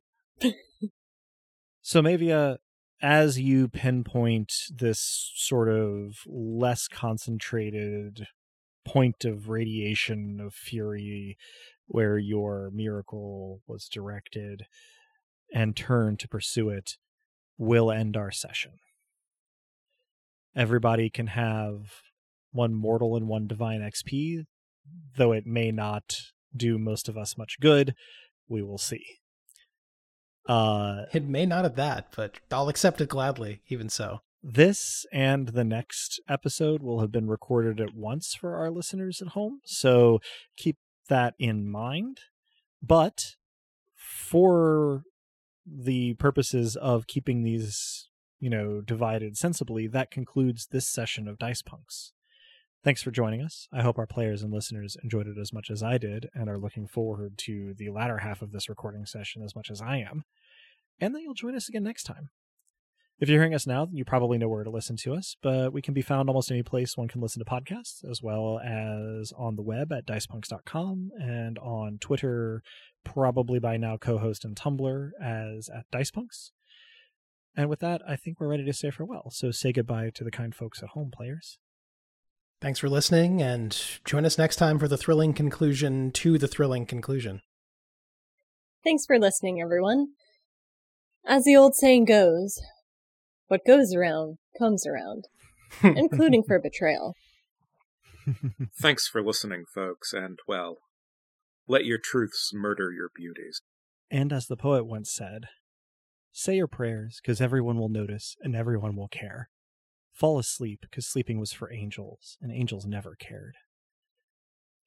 So Mavia, as you pinpoint this sort of less concentrated point of radiation of fury where your miracle was directed and turn to pursue it, we'll end our session. Everybody can have one mortal and one divine X P, though it may not do most of us much good. We will see. Uh, it may not at that, but I'll accept it gladly, even so. This and the next episode will have been recorded at once for our listeners at home, so keep that in mind. But for the purposes of keeping these, you know, divided sensibly, that concludes this session of Dice Punks. Thanks for joining us. I hope our players and listeners enjoyed it as much as I did and are looking forward to the latter half of this recording session as much as I am, and that you'll join us again next time. If you're hearing us now, you probably know where to listen to us, but we can be found almost any place one can listen to podcasts, as well as on the web at dice punks dot com and on Twitter, probably by now co-host and Tumblr as at DicePunks. And with that, I think we're ready to say farewell. So say goodbye to the kind folks at home, players. Thanks for listening, and join us next time for the thrilling conclusion to the thrilling conclusion. Thanks for listening, everyone. As the old saying goes, what goes around comes around, including for betrayal. Thanks for listening, folks, and, well, let your truths murder your beauties. And as the poet once said, say your prayers, because everyone will notice and everyone will care. Fall asleep, because sleeping was for angels, and angels never cared.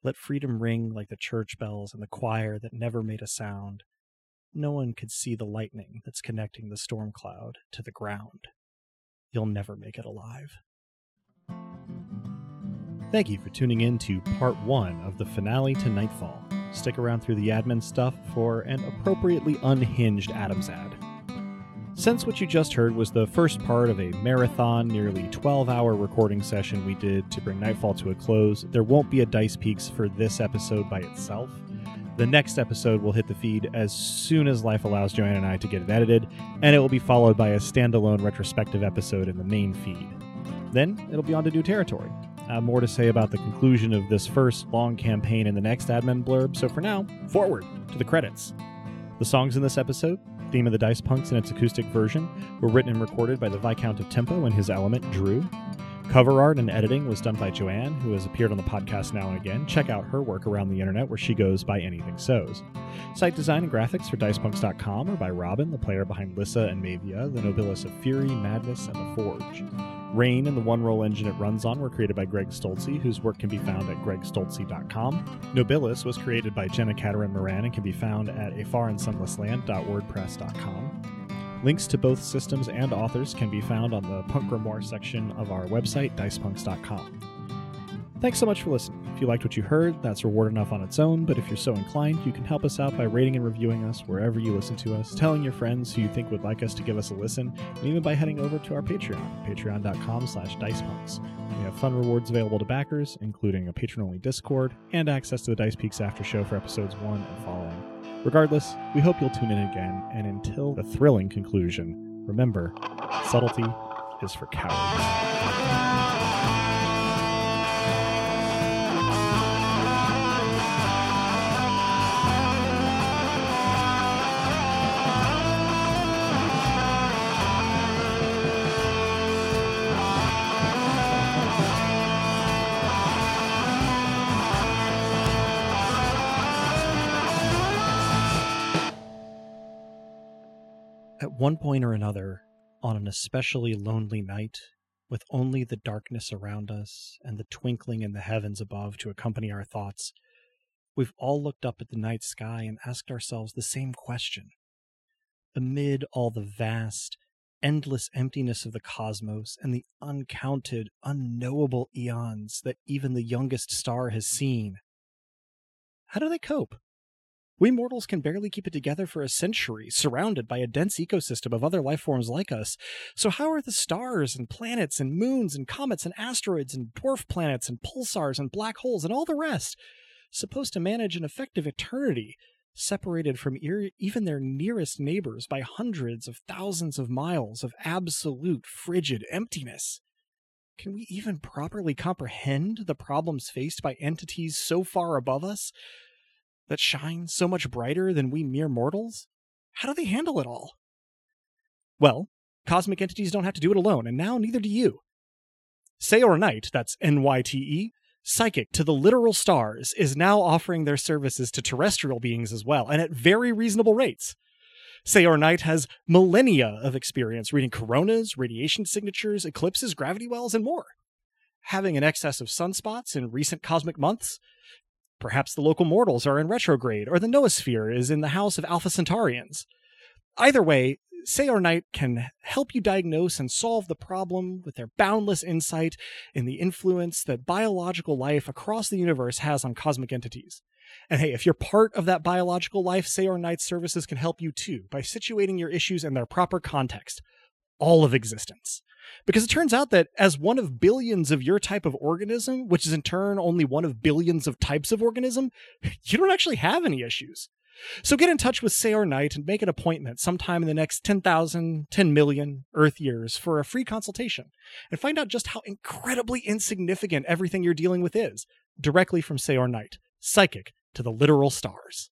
Let freedom ring like the church bells and the choir that never made a sound. No one could see the lightning that's connecting the storm cloud to the ground. You'll never make it alive. Thank you for tuning in to part one of the finale to Nightfall. Stick around through the admin stuff for an appropriately unhinged Adams ad. Since what you just heard was the first part of a marathon, nearly twelve-hour recording session we did to bring Nightfall to a close, there won't be a Dice Peaks for this episode by itself. The next episode will hit the feed as soon as life allows Joanne and I to get it edited, and it will be followed by a standalone retrospective episode in the main feed. Then, it'll be on to new territory. I have more to say about the conclusion of this first long campaign in the next admin blurb, so for now, forward to the credits. The songs in this episode, Theme of the Dice Punks in its acoustic version, were written and recorded by the Viscount of Tempo and his element, Drew. Cover art and editing was done by Joanne, who has appeared on the podcast now and again. Check out her work around the internet where she goes by Anything Sows. Site design and graphics for dice punks dot com are by Robin, the player behind Lissa and Mavia, the Nobilis of Fury, Madness, and the Forge. Rain and the one-roll engine it runs on were created by Greg Stolze, whose work can be found at greg stolze dot com. Nobilis was created by Jenna Caterin Moran and can be found at a far and sunless land dot wordpress dot com. Links to both systems and authors can be found on the Punk Grimoire section of our website, dice punks dot com. Thanks so much for listening. If you liked what you heard, that's reward enough on its own, but if you're so inclined, you can help us out by rating and reviewing us wherever you listen to us, telling your friends who you think would like us to give us a listen, and even by heading over to our Patreon, patreon dot com slash dicepunks. We have fun rewards available to backers, including a patron-only Discord, and access to the Dice Peaks After Show for episodes one and following. Regardless, we hope you'll tune in again, and until the thrilling conclusion, remember, subtlety is for cowards. At one point or another, on an especially lonely night, with only the darkness around us and the twinkling in the heavens above to accompany our thoughts, we've all looked up at the night sky and asked ourselves the same question. Amid all the vast, endless emptiness of the cosmos and the uncounted, unknowable eons that even the youngest star has seen, how do they cope? We mortals can barely keep it together for a century, surrounded by a dense ecosystem of other life forms like us. So how are the stars and planets and moons and comets and asteroids and dwarf planets and pulsars and black holes and all the rest supposed to manage an effective eternity, separated from e- even their nearest neighbors by hundreds of thousands of miles of absolute frigid emptiness? Can we even properly comprehend the problems faced by entities so far above us, that shine so much brighter than we mere mortals? How do they handle it all? Well, cosmic entities don't have to do it alone, and now neither do you. Sayor Knight, that's N Y T E, psychic to the literal stars, is now offering their services to terrestrial beings as well, and at very reasonable rates. Sayor Knight has millennia of experience reading coronas, radiation signatures, eclipses, gravity wells, and more. Having an excess of sunspots in recent cosmic months, perhaps the local mortals are in retrograde, or the noosphere is in the house of Alpha Centaurians. Either way, Sayor Knight can help you diagnose and solve the problem with their boundless insight in the influence that biological life across the universe has on cosmic entities. And hey, if you're part of that biological life, Sayor Knight's services can help you too, by situating your issues in their proper context. All of existence. Because it turns out that as one of billions of your type of organism, which is in turn only one of billions of types of organism, you don't actually have any issues. So get in touch with Sayor Knight and make an appointment sometime in the next ten thousand, ten million Earth years for a free consultation and find out just how incredibly insignificant everything you're dealing with is, directly from Sayor Knight, psychic to the literal stars.